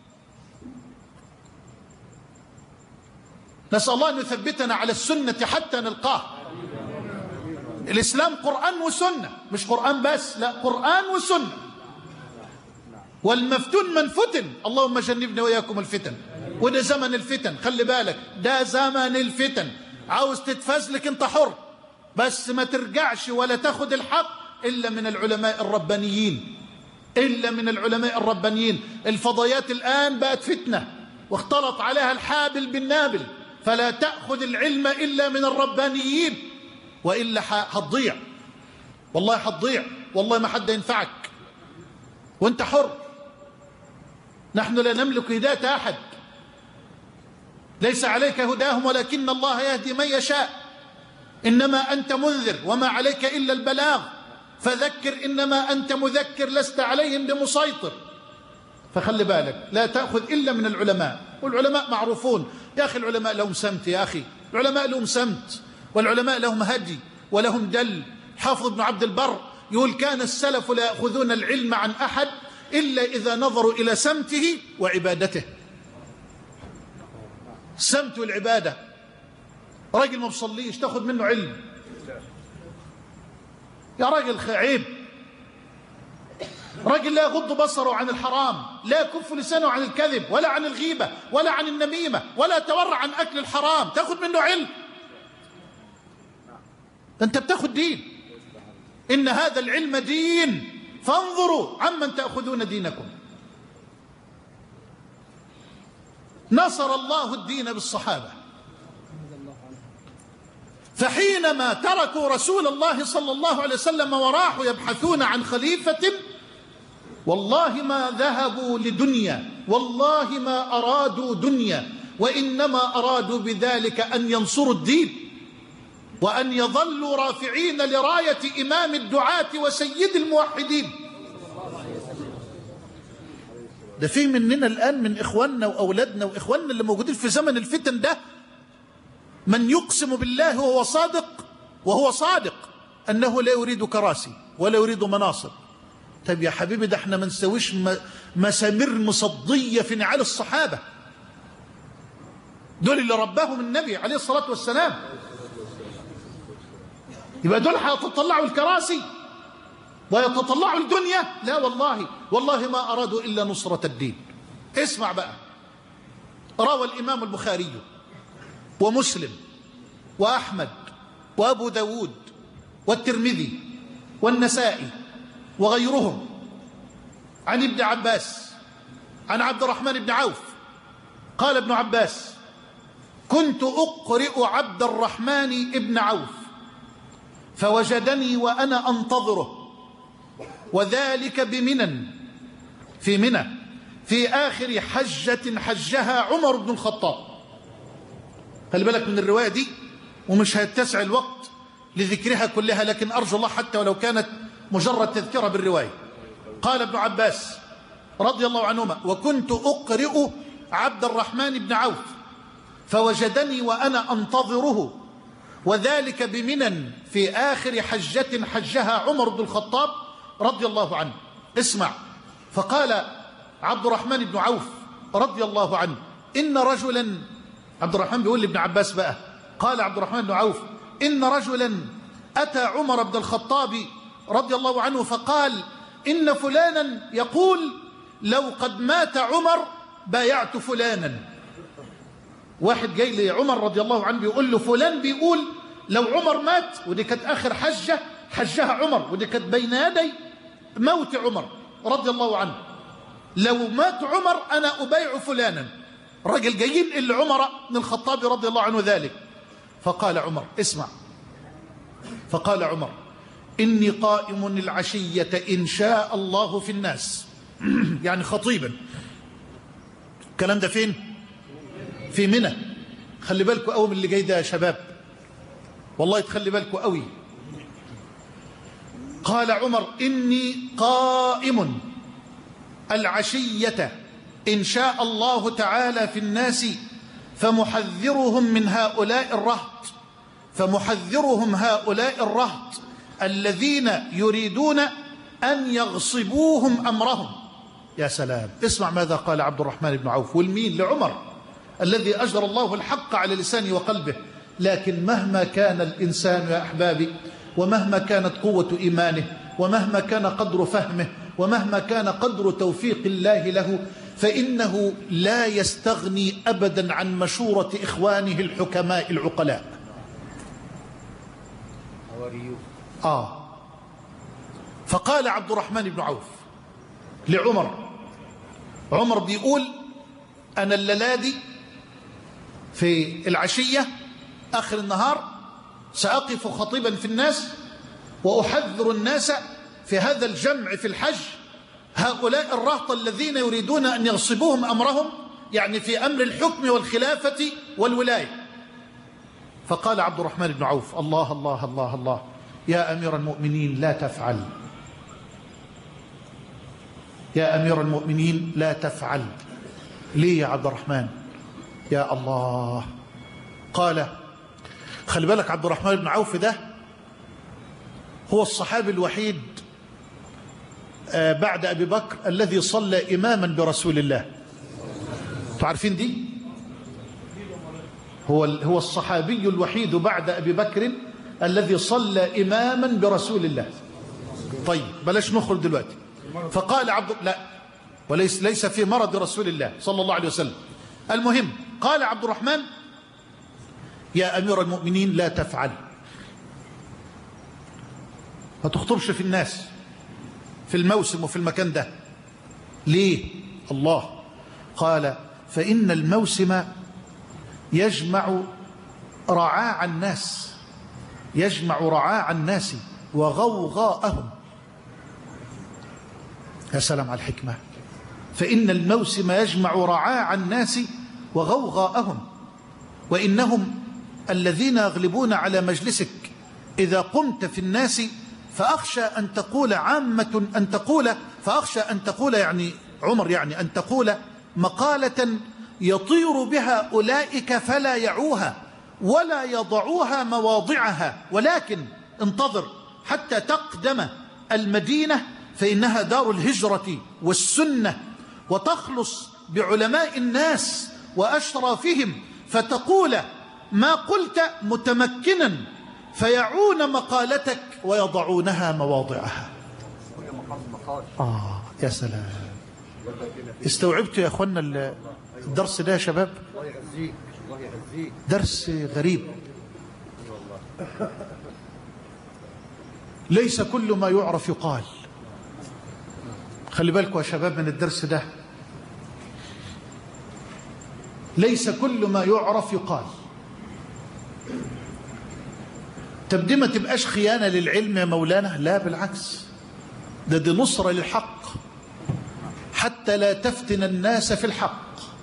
نسأل الله أن يثبتنا على السنة حتى نلقاه. الإسلام قرآن وسنة، مش قرآن بس، لا قرآن وسنة. والمفتون من فتن، اللهم جنبنا وإياكم الفتن. وده زمن الفتن، خلي بالك ده زمن الفتن. عاوز تتفزلك انت حر، بس ما ترجعش ولا تاخد الحق إلا من العلماء الربانيين، إلا من العلماء الربانيين. الفضيات الآن بقت فتنة واختلط عليها الحابل بالنابل، فلا تأخذ العلم إلا من الربانيين وإلا هتضيع. والله هتضيع، والله ما حد ينفعك وانت حر. نحن لا نملك هداية أحد، ليس عليك هداهم ولكن الله يهدي من يشاء. إنما أنت منذر وما عليك إلا البلاغ، فذكر إنما أنت مذكر لست عليهم بمسيطر. فخلي بالك لا تأخذ إلا من العلماء، والعلماء معروفون. يا أخي العلماء لهم سمت، يا أخي العلماء لهم سمت، والعلماء لهم هدي ولهم دل. حافظ ابن عبد البر يقول كان السلف لا يأخذون العلم عن أحد إلا إذا نظروا إلى سمته وعبادته. السمت والعبادة. راجل ما بصليش تاخذ منه علم؟ يا راجل عيب. راجل لا يغض بصره عن الحرام، لا يكف لسانه عن الكذب ولا عن الغيبة ولا عن النميمة ولا يتورع عن أكل الحرام، تاخذ منه علم؟ أنت بتاخذ دين. إن هذا العلم دين، فانظروا عمن تأخذون دينكم. نصر الله الدين بالصحابة، فحينما تركوا رسول الله صلى الله عليه وسلم وراحوا يبحثون عن خليفة، والله ما ذهبوا لدنيا، والله ما أرادوا دنيا، وإنما أرادوا بذلك أن ينصروا الدين وأن يظلوا رافعين لراية إمام الدعاة وسيد الموحدين. ده في مننا الآن من إخواننا وأولادنا وإخواننا اللي موجودين في زمن الفتن ده من يقسم بالله وهو صادق أنه لا يريد كراسي ولا يريد مناصب. طيب يا حبيبي ده احنا ما نسويش مسامير مصدية في نعال الصحابة، دول اللي رباهم النبي عليه الصلاة والسلام. يبقى دول هيتطلعوا الكراسي ويتطلعوا الدنيا؟ لا والله، والله ما أرادوا إلا نصرة الدين. اسمع بقى، روى الإمام البخاري ومسلم وأحمد وأبو داود والترمذي والنسائي وغيرهم عن ابن عباس عن عبد الرحمن بن عوف قال ابن عباس: كنت أقرئ عبد الرحمن بن عوف فوجدني وأنا أنتظره، وذلك بمنى، في منى، في آخر حجة حجها عمر بن الخطاب. خلي بالك من الرواية دي، ومش هيتسع الوقت لذكرها كلها، لكن أرجو الله حتى ولو كانت مجرد تذكرة بالرواية. قال ابن عباس رضي الله عنهما: وكنت أقرئ عبد الرحمن بن عوف فوجدني وأنا أنتظره، وذلك بمنى في آخر حجة حجها عمر بن الخطاب رضي الله عنه. اسمع، فقال عبد الرحمن بن عوف رضي الله عنه: إن رجلا، عبد الرحمن بيقول لابن عباس بقى، قال عبد الرحمن بن عوف: إن رجلا أتى عمر بن الخطاب رضي الله عنه فقال: إن فلانا يقول لو قد مات عمر بايعت فلانا. واحد جاي لعمر رضي الله عنه بيقول له فلان بيقول لو عمر مات، ودي كانت آخر حجة حجها عمر، ودي كانت بين يدي موت عمر رضي الله عنه، لو مات عمر أنا أبايع فلانا. رجل جايين إلا عمر بن الخطاب رضي الله عنه ذلك. فقال عمر اسمع، فقال عمر إني قائم العشية إن شاء الله في الناس يعني خطيبا. الكلام ده فين؟ في منى. خلي بالكوا قوي من اللي جاي ده يا شباب، والله تخلي بالكوا قوي. قال عمر إني قائم العشية إن شاء الله تعالى في الناس فمحذرهم من هؤلاء الرهط، فمحذرهم هؤلاء الرهط الذين يريدون أن يغصبوهم أمرهم. يا سلام، اسمع ماذا قال عبد الرحمن بن عوف، والمين؟ لعمر الذي أجر الله الحق على لسانه وقلبه. لكن مهما كان الإنسان يا أحبابي، ومهما كانت قوة إيمانه، ومهما كان قدر فهمه، ومهما كان قدر توفيق الله له، فإنه لا يستغني أبدا عن مشورة إخوانه الحكماء العقلاء. فقال عبد الرحمن بن عوف لعمر، عمر بيقول أنا الليلة في العشية آخر النهار سأقف خطيبا في الناس وأحذر الناس في هذا الجمع في الحج هؤلاء الرهط الذين يريدون أن يغصبوهم أمرهم، يعني في أمر الحكم والخلافة والولاية. فقال عبد الرحمن بن عوف الله الله الله الله يا أمير المؤمنين لا تفعل، يا أمير المؤمنين لا تفعل. ليه يا عبد الرحمن؟ يا الله. قال خلي بالك عبد الرحمن بن عوف ده هو الصحابي الوحيد بعد أبي بكر الذي صلى إماما برسول الله. تعرفين دي؟ هو الصحابي الوحيد بعد أبي بكر الذي صلى إماما برسول الله. طيب بلاش نخرج دلوقتي. فقال لا، وليس في مرض رسول الله صلى الله عليه وسلم. المهم قال عبد الرحمن يا أمير المؤمنين لا تفعل، ما تخطبش في الناس في الموسم وفي المكان ده. ليه؟ الله. قال فإن الموسم يجمع رعاع الناس، يجمع رعاع الناس وغوغاءهم. يا سلام على الحكمة. فإن الموسم يجمع رعاع الناس وغوغاءهم، وإنهم الذين يغلبون على مجلسك إذا قمت في الناس فأخشى أن تقول عامة فأخشى أن تقول يعني عمر يعني أن تقول مقالة يطير بها أولئك فلا يعوها ولا يضعوها مواضعها، ولكن انتظر حتى تقدم المدينة فإنها دار الهجرة والسنة، وتخلص بعلماء الناس وأشرافهم فتقول ما قلت متمكنا فيعون مقالتك ويضعونها مواضعها. يا سلام. استوعبتوا يا أخوانا الدرس ده يا شباب؟ درس غريب. ليس كل ما يعرف يقال. خلي بالكم يا شباب من الدرس ده، ليس كل ما يعرف يقال. طب دي ما تبقاش خيانة للعلم يا مولانا؟ لا بالعكس، دي نصرة للحق حتى لا تفتن الناس في الحق.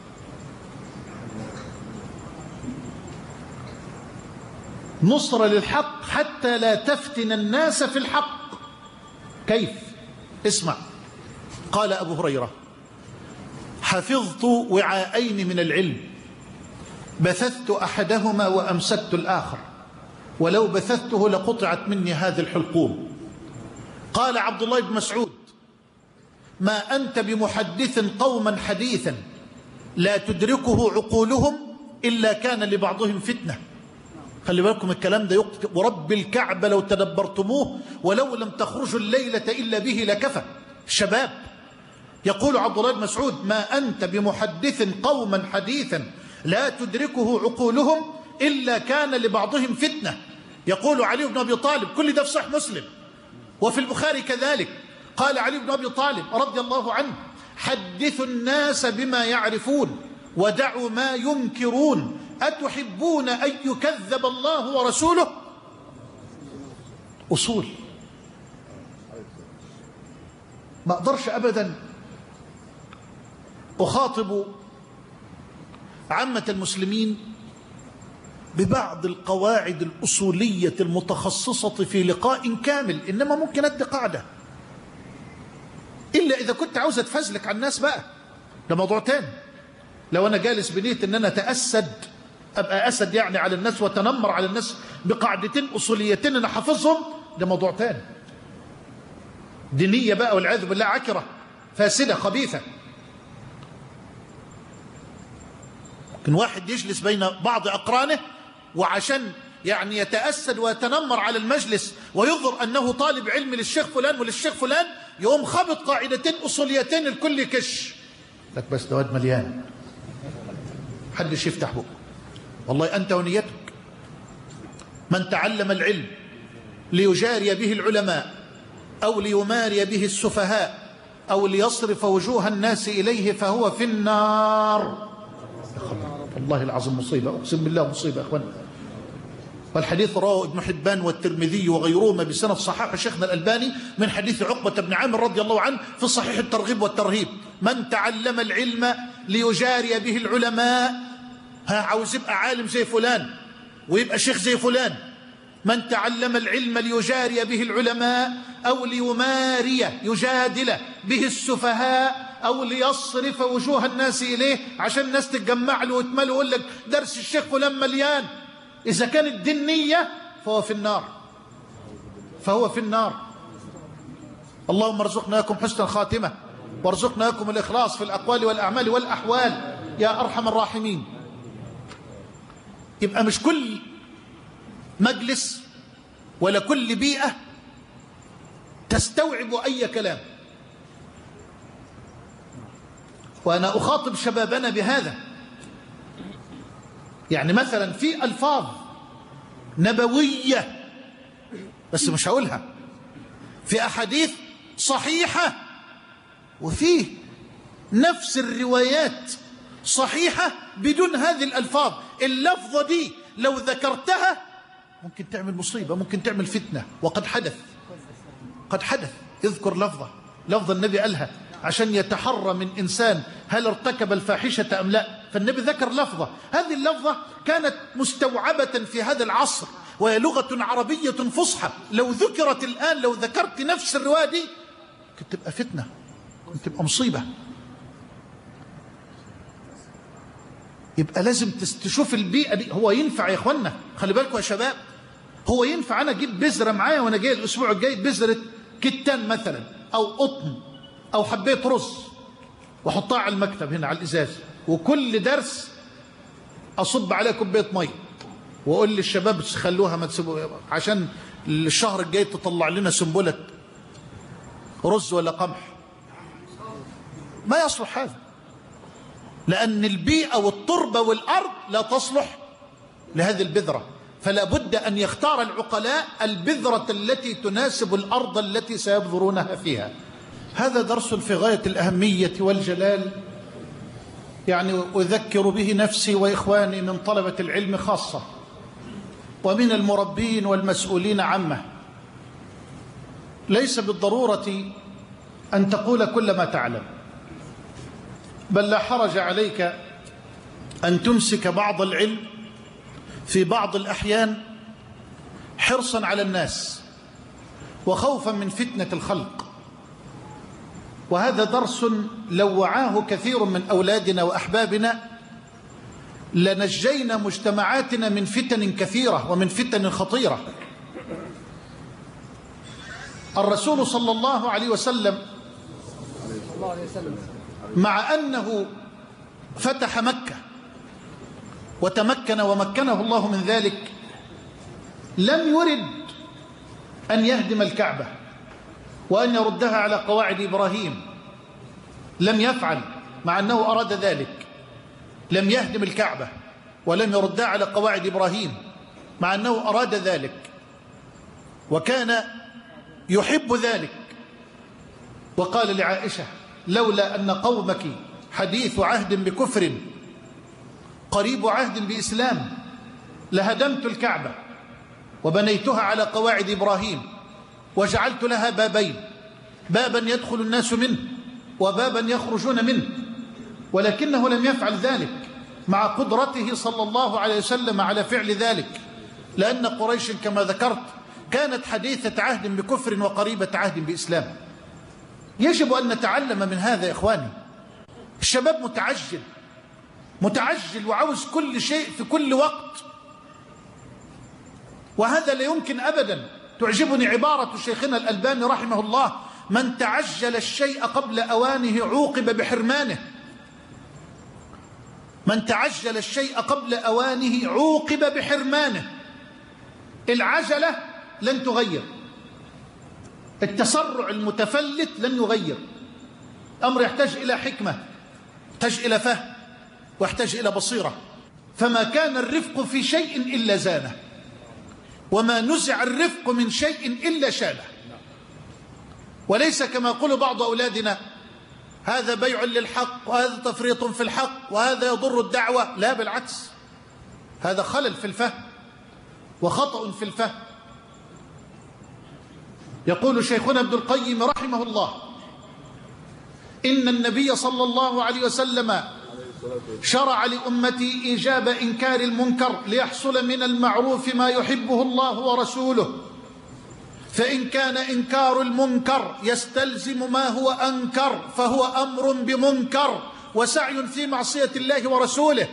نصرة للحق حتى لا تفتن الناس في الحق. كيف؟ اسمع. قال أبو هريرة حفظت وعاءين من العلم بثثت أحدهما وأمسكت الآخر ولو بثثته لقطعت مني هذه الحلقوم. قال عبد الله بن مسعود ما أنت بمحدث قوما حديثا لا تدركه عقولهم إلا كان لبعضهم فتنة. خلي بالكم الكلام ده ورب الكعبة لو تدبرتموه ولو لم تخرجوا الليلة إلا به لكفى. شباب يقول عبد الله بن مسعود: ما أنت بمحدث قوما حديثا لا تدركه عقولهم إلا كان لبعضهم فتنة. يقول علي بن أبي طالب، كل ده في صحيح مسلم وفي البخاري كذلك، قال علي بن أبي طالب رضي الله عنه: حدثوا الناس بما يعرفون ودعوا ما ينكرون، أتحبون أن يكذب الله ورسوله؟ أصول. ما أقدرش أبدا أخاطب عامة المسلمين ببعض القواعد الأصولية المتخصصة في لقاء كامل، إنما ممكن أدي قاعدة، إلا إذا كنت عاوز أتفزلك على الناس بقى، ده موضوع تاني. لو أنا جالس بنية إن أنا أتأسد، أبقى أسد يعني على الناس وتنمر على الناس بقاعدتين أصوليتين أنا حافظهم، ده موضوع تاني. دينية بقى والعياذ بالله، عكرة فاسدة خبيثة. ممكن واحد يجلس بين بعض أقرانه وعشان يعني يتأسد ويتنمر على المجلس ويظهر أنه طالب علم للشيخ فلان وللشيخ فلان، يقوم خبط قاعدتين أصوليتين الكل كش لك، بس ده واد مليان، محدش يفتح بقه. والله أنت ونيتك. من تعلم العلم ليجاري به العلماء أو ليماري به السفهاء أو ليصرف وجوه الناس إليه فهو في النار. والله العظيم مصيبة، أقسم بالله مصيبة يا أخوان. والحديث رواه ابن حبان والترمذي وغيرهما بسند صحيح شيخنا الألباني من حديث عقبة بن عامر رضي الله عنه في صحيح الترغيب والترهيب: من تعلم العلم ليجاري به العلماء، عاوز يبقى عالم زي فلان ويبقى شيخ زي فلان. من تعلم العلم ليجاري به العلماء أو ليماري يجادل به السفهاء أو ليصرف وجوه الناس إليه عشان الناس تتجمع له وتمله ويقول لك درس الشيخ فلان مليان. إذا كانت دي النية فهو في النار، فهو في النار. اللهم ارزقنا لكم حسن الخاتمة وارزقنا لكم الإخلاص في الأقوال والأعمال والأحوال يا أرحم الراحمين. يبقى مش كل مجلس ولا كل بيئة تستوعب أي كلام. وأنا أخاطب شبابنا بهذا. يعني مثلا في ألفاظ نبوية بس مش هقولها، في أحاديث صحيحة وفيه نفس الروايات صحيحة بدون هذه الألفاظ. اللفظة دي لو ذكرتها ممكن تعمل مصيبة، ممكن تعمل فتنة. وقد حدث، قد حدث. يذكر لفظ النبي قالها عشان يتحرى من إنسان هل ارتكب الفاحشة أم لا، فالنبي ذكر لفظة. هذه اللفظة كانت مستوعبة في هذا العصر وهي لغة عربية فصحى. لو ذكرت الآن، لو ذكرت نفس الرواية دي كنت تبقى فتنة، كنت تبقى مصيبة. يبقى لازم تشوف البيئة دي. هو ينفع يا إخوانا، خلي بالكم يا شباب، هو ينفع أنا أجيب بذرة معايا وأنا جاي الأسبوع الجاي، بذرة كتان مثلا أو قطن أو حبية رز، وأحطها على المكتب هنا على الإزاز، وكل درس أصب عليها كوباية مية وأقول للشباب خلوها ما تسيبوا عشان الشهر الجاي تطلع لنا سنبلة رز ولا قمح. ما يصلح هذا، لأن البيئة والتربة والأرض لا تصلح لهذه البذرة. فلا بد أن يختار العقلاء البذرة التي تناسب الأرض التي سيبذرونها فيها. هذا درس في غاية الأهمية والجلال، يعني أذكر به نفسي وإخواني من طلبة العلم خاصة ومن المربين والمسؤولين عامة. ليس بالضرورة أن تقول كل ما تعلم، بل لا حرج عليك أن تمسك بعض العلم في بعض الأحيان حرصا على الناس وخوفا من فتنة الخلق. وهذا درس لو وعاه كثير من أولادنا وأحبابنا لنجينا مجتمعاتنا من فتن كثيرة ومن فتن خطيرة. الرسول صلى الله عليه وسلم مع أنه فتح مكة وتمكن ومكنه الله من ذلك، لم يرد أن يهدم الكعبة وأن يردها على قواعد إبراهيم، لم يفعل مع أنه أراد ذلك، لم يهدم الكعبة ولم يردها على قواعد إبراهيم مع أنه أراد ذلك وكان يحب ذلك. وقال لعائشة: لولا أن قومك حديث عهد بكفر قريب عهد بإسلام لهدمت الكعبة وبنيتها على قواعد إبراهيم وجعلت لها بابين، بابا يدخل الناس منه وبابا يخرجون منه، ولكنه لم يفعل ذلك مع قدرته صلى الله عليه وسلم على فعل ذلك، لأن قريش كما ذكرت كانت حديثة عهد بكفر وقريبة عهد بإسلام. يجب أن نتعلم من هذا يا إخواني. الشباب متعجل وعاوز كل شيء في كل وقت، وهذا لا يمكن أبدا. تعجبني عبارة شيخنا الألباني رحمه الله: من تعجل الشيء قبل أوانه عوقب بحرمانه. من تعجل الشيء قبل أوانه عوقب بحرمانه. العجلة لن تغير، التسرع المتفلت لن يغير. أمر يحتاج إلى حكمة، يحتاج إلى فهم، ويحتاج إلى بصيرة. فما كان الرفق في شيء إلا زانه، وما نزع الرفق من شيء إلا شانه. وليس كما يقول بعض أولادنا: هذا بيع للحق وهذا تفريط في الحق وهذا يضر الدعوة. لا، بالعكس، هذا خلل في الفهم وخطأ في الفهم. يقول شيخنا ابن القيم رحمه الله: إن النبي صلى الله عليه وسلم شرع لأمتي إيجاب إنكار المنكر ليحصل من المعروف ما يحبه الله ورسوله، فإن كان إنكار المنكر يستلزم ما هو أنكر فهو أمر بمنكر وسعي في معصية الله ورسوله.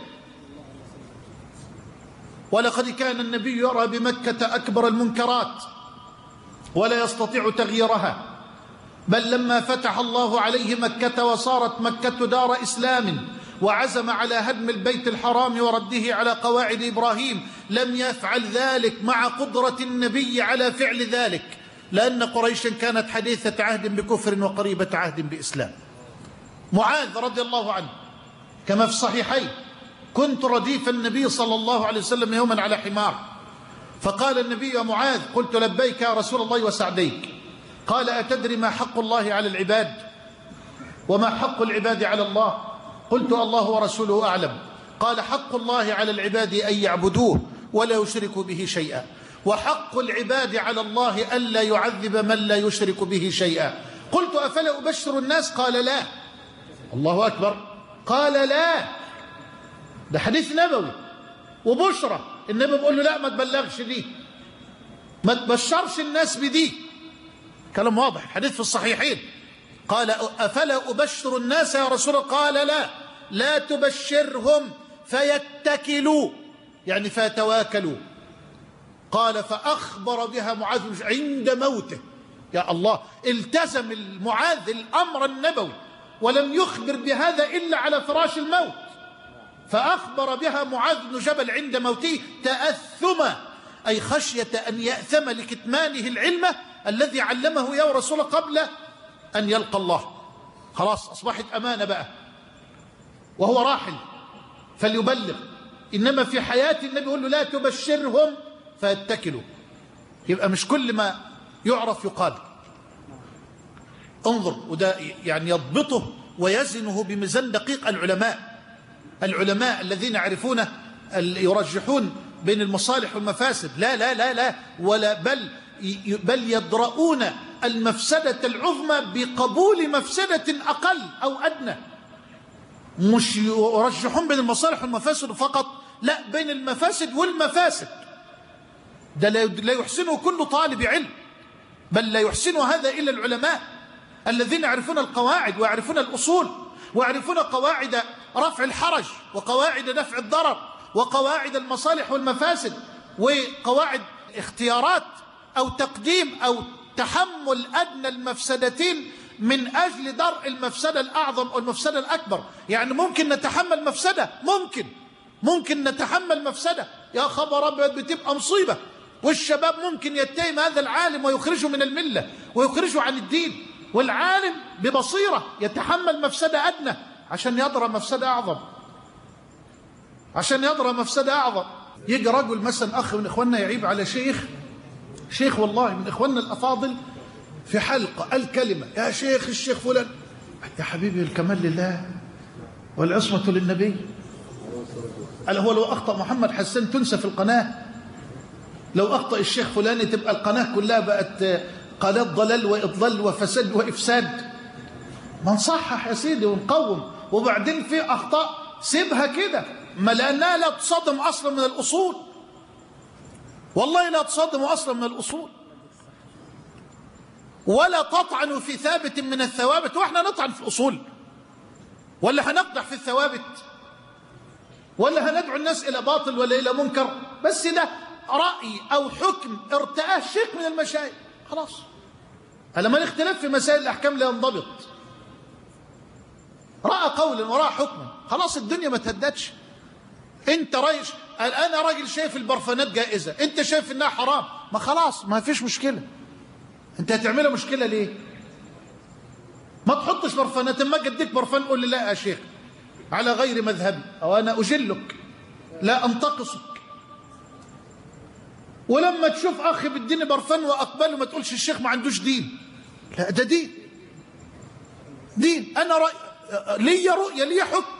ولقد كان النبي يرى بمكة أكبر المنكرات ولا يستطيع تغييرها، بل لما فتح الله عليه مكة وصارت مكة دار إسلام وعزم على هدم البيت الحرام ورده على قواعد إبراهيم لم يفعل ذلك مع قدرة النبي على فعل ذلك، لأن قريش كانت حديثة عهد بكفر وقريبة عهد بإسلام. معاذ رضي الله عنه كما في الصحيحين: كنت رديف النبي صلى الله عليه وسلم يوما على حمار، فقال النبي: يا معاذ. قلت: لبيك يا رسول الله وسعديك. قال: أتدري ما حق الله على العباد وما حق العباد على الله؟ قلت: الله ورسوله أعلم. قال: حق الله على العباد أن يعبدوه ولا يشركوا به شيئا، وحق العباد على الله ألا يعذب من لا يشرك به شيئا. قلت: أفلا أبشر الناس؟ قال: لا. الله أكبر. قال: لا، ده حديث نبوي وبشرة. النبي بيقول له: لا، ما تبلغش دي، ما تبشرش الناس بدي. كلام واضح، حديث في الصحيحين. قال: أفلا أبشر الناس يا رسول الله؟ قال: لا، لا تبشرهم فيتكلوا، يعني فيتواكلوا. قال: فأخبر بها معاذ عند موته. يا الله، التزم المعاذ الأمر النبوي ولم يخبر بهذا إلا على فراش الموت. فأخبر بها معاذ بن جبل عند موته تأثما، أي خشية أن يأثم لكتمانه العلم الذي علمه يا رسول الله قبل أن يلقى الله. خلاص أصبحت أمانة بقى، وهو راحل فليبلغ. إنما في حياة النبي يقول له: لا تبشرهم فيتكلوا. يبقى مش كل ما يعرف يقال. انظر، وده يعني يضبطه ويزنه بميزان دقيق العلماء الذين يعرفون يرجحون بين المصالح والمفاسد. لا لا لا لا، ولا بل يدرؤون المفسدة العظمى بقبول مفسدة أقل أو أدنى. مش يرجحون بين المصالح والمفاسد فقط، لا، بين المفاسد والمفاسد. ده لا يحسنه كل طالب علم، بل لا يحسن هذا إلا العلماء الذين يعرفون القواعد ويعرفون الأصول ويعرفون قواعد رفع الحرج وقواعد دفع الضرر وقواعد المصالح والمفاسد وقواعد اختيارات أو تقديم أو تحمل أدنى المفسدتين من أجل درء المفسدة الأعظم أو المفسدة الأكبر. يعني ممكن نتحمل مفسدة، ممكن نتحمل مفسدة، يا خبر أبيض بتبقى مصيبة، والشباب ممكن يتهم هذا العالم ويخرجه من الملة ويخرجه عن الدين. والعالم ببصيرة يتحمل مفسدة أدنى عشان يضرب مفسدة أعظم، عشان يضرب مفسدة أعظم. يجي رجل مثلا أخ من إخواننا يعيب على شيخ والله من إخواننا الأفاضل في حلقة قال كلمة: يا شيخ الشيخ فلان. يا حبيبي الكمال لله والعصمة للنبي. قال: هو لو أخطأ محمد حسان تنسى في القناة؟ لو أخطأ الشيخ فلان تبقى القناة كلها بقت قناة ضلال وإضلال وفساد وإفساد؟ ما نصحح يا سيدي ونقوم، وبعدين في أخطاء سيبها كده، ما لأنها لا تصادم أصلا من الأصول، والله لا تصادم أصلا من الأصول، ولا تطعن في ثابت من الثوابت. وإحنا نطعن في الأصول ولا هنقدح في الثوابت ولا هندعو الناس إلى باطل ولا إلى منكر؟ بس ده رأي أو حكم ارتأاه شيخ من المشايخ، خلاص. لما الاختلاف في مسائل الأحكام لا ينضبط، رأى قولا ورأى حكما، خلاص الدنيا ما تهددش. انت انا راجل شايف البرفانات جائزة، انت شايف انها حرام، ما خلاص ما فيش مشكلة. انت هتعملها مشكلة ليه؟ ما تحطش برفانات، اما اجي اديك برفان قول لي: لا يا شيخ على غير مذهبي، او انا اجلك لا انتقصك. ولما تشوف اخي بيديني برفان واقبله ما تقولش الشيخ ما عندوش دين، لا ده دين. انا لي رؤية لي حكم،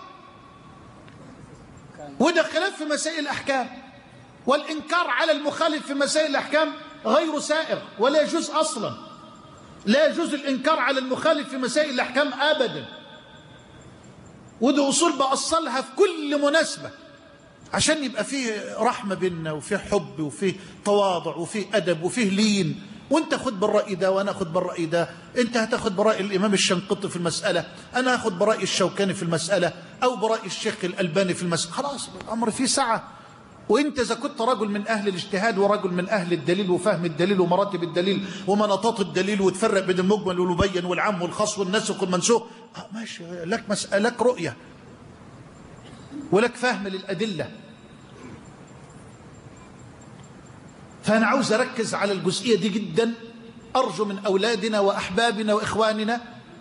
وده خلاف في مسائل الأحكام، والإنكار على المخالف في مسائل الأحكام غير سائر ولا يجوز أصلا. لا يجوز الإنكار على المخالف في مسائل الأحكام أبدا، وده أصول بأصلها في كل مناسبة عشان يبقى فيه رحمة بيننا وفيه حب وفيه تواضع وفيه أدب وفيه لين. وانت خد بالرأي ده وانا اخد بالرأي ده، انت هتاخد برأي الامام الشنقيطي في المسألة، انا هاخد برأي الشوكاني في المسألة، او برأي الشيخ الألباني في المسألة، خلاص الامر فيه سعة. وانت اذا كنت رجل من اهل الاجتهاد ورجل من اهل الدليل وفهم الدليل ومراتب الدليل ومناطات الدليل وتفرق بين المجمل والمبين والعام والخاص والناسخ والمنسوخ، ماشي، لك مسألة، لك رؤية ولك فهم للأدلة. فأنا عاوز أركز على الجزئية دي جدا. أرجو من أولادنا وأحبابنا وإخواننا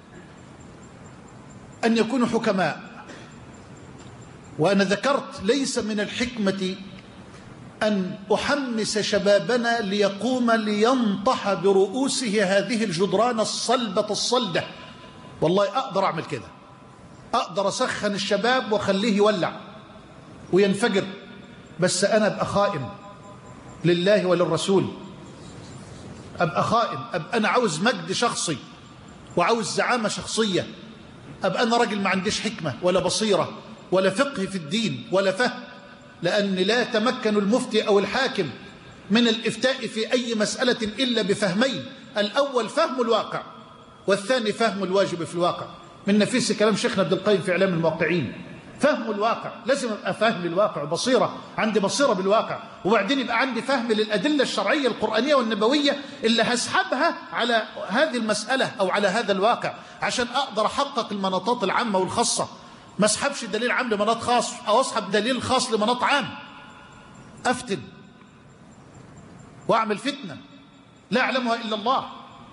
أن يكونوا حكماء. وأنا ذكرت ليس من الحكمة أن أحمس شبابنا ليقوم لينطح برؤوسه هذه الجدران الصلبة الصلدة. والله أقدر أعمل كده، أقدر أسخن الشباب وأخليه يولع وينفجر، بس أنا أبقى خائن لله وللرسول، أبقى خائن، أبقى أنا عاوز مجد شخصي وعاوز زعامة شخصية، أبقى أنا راجل ما عنديش حكمة ولا بصيرة ولا فقه في الدين ولا فهم. لأن لا يتمكن المفتي أو الحاكم من الإفتاء في أي مسألة إلا بفهمين: الأول فهم الواقع، والثاني فهم الواجب في الواقع. من نفيس كلام شيخنا عبد القيم في إعلام الموقعين، فهم الواقع، لازم أبقى فاهم للواقع، بصيرة، عندي بصيرة بالواقع، وبعدين يبقى عندي فهم للأدلة الشرعية القرآنية والنبوية اللي هسحبها على هذه المسألة أو على هذا الواقع عشان أقدر أحقق المناطات العامة والخاصة. ما اسحبش دليل عام لمناط خاص أو أسحب دليل خاص لمناط عام، أفتن وأعمل فتنة لا يعلمها إلا الله.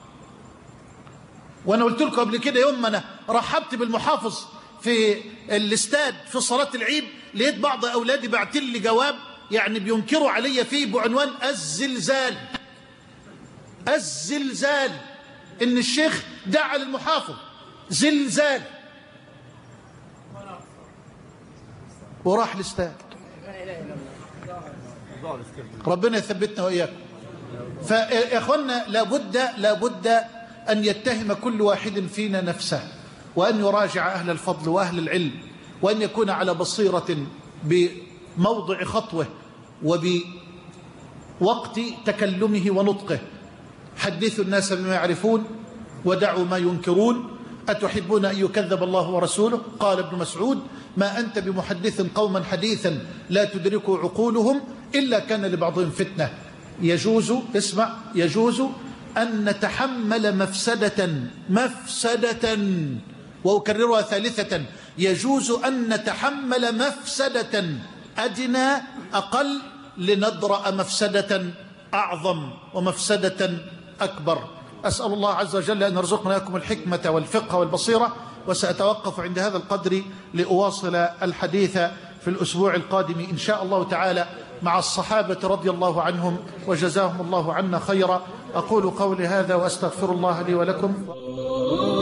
وأنا قلت لكم قبل كده يوم ما أنا رحبت بالمحافظ في الاستاد في صلاة العيد، لقيت بعض أولادي بعتل لي جواب يعني بينكروا علي فيه بعنوان الزلزال، إن الشيخ دعا للمحافظ زلزال وراح الاستاد. ربنا يثبتنا وإياكم. فيا إخوانا لابد أن يتهم كل واحد فينا نفسه، وأن يراجع أهل الفضل وأهل العلم، وأن يكون على بصيرة بموضع خطوه وبوقت تكلمه ونطقه. حدثوا الناس بما يعرفون ودعوا ما ينكرون، أتحبون أن يكذب الله ورسوله؟ قال ابن مسعود: ما أنت بمحدث قوما حديثا لا تدرك عقولهم إلا كان لبعضهم فتنة. يجوز أن نتحمل مفسدة وأكررها ثالثة: يجوز أن نتحمل مفسدة أدنى أقل لندرأ مفسدة أعظم ومفسدة أكبر. أسأل الله عز وجل أن يرزقنا لكم الحكمة والفقه والبصيرة. وسأتوقف عند هذا القدر لأواصل الحديث في الأسبوع القادم إن شاء الله تعالى مع الصحابة رضي الله عنهم وجزاهم الله عنا خيرا. أقول قولي هذا وأستغفر الله لي ولكم.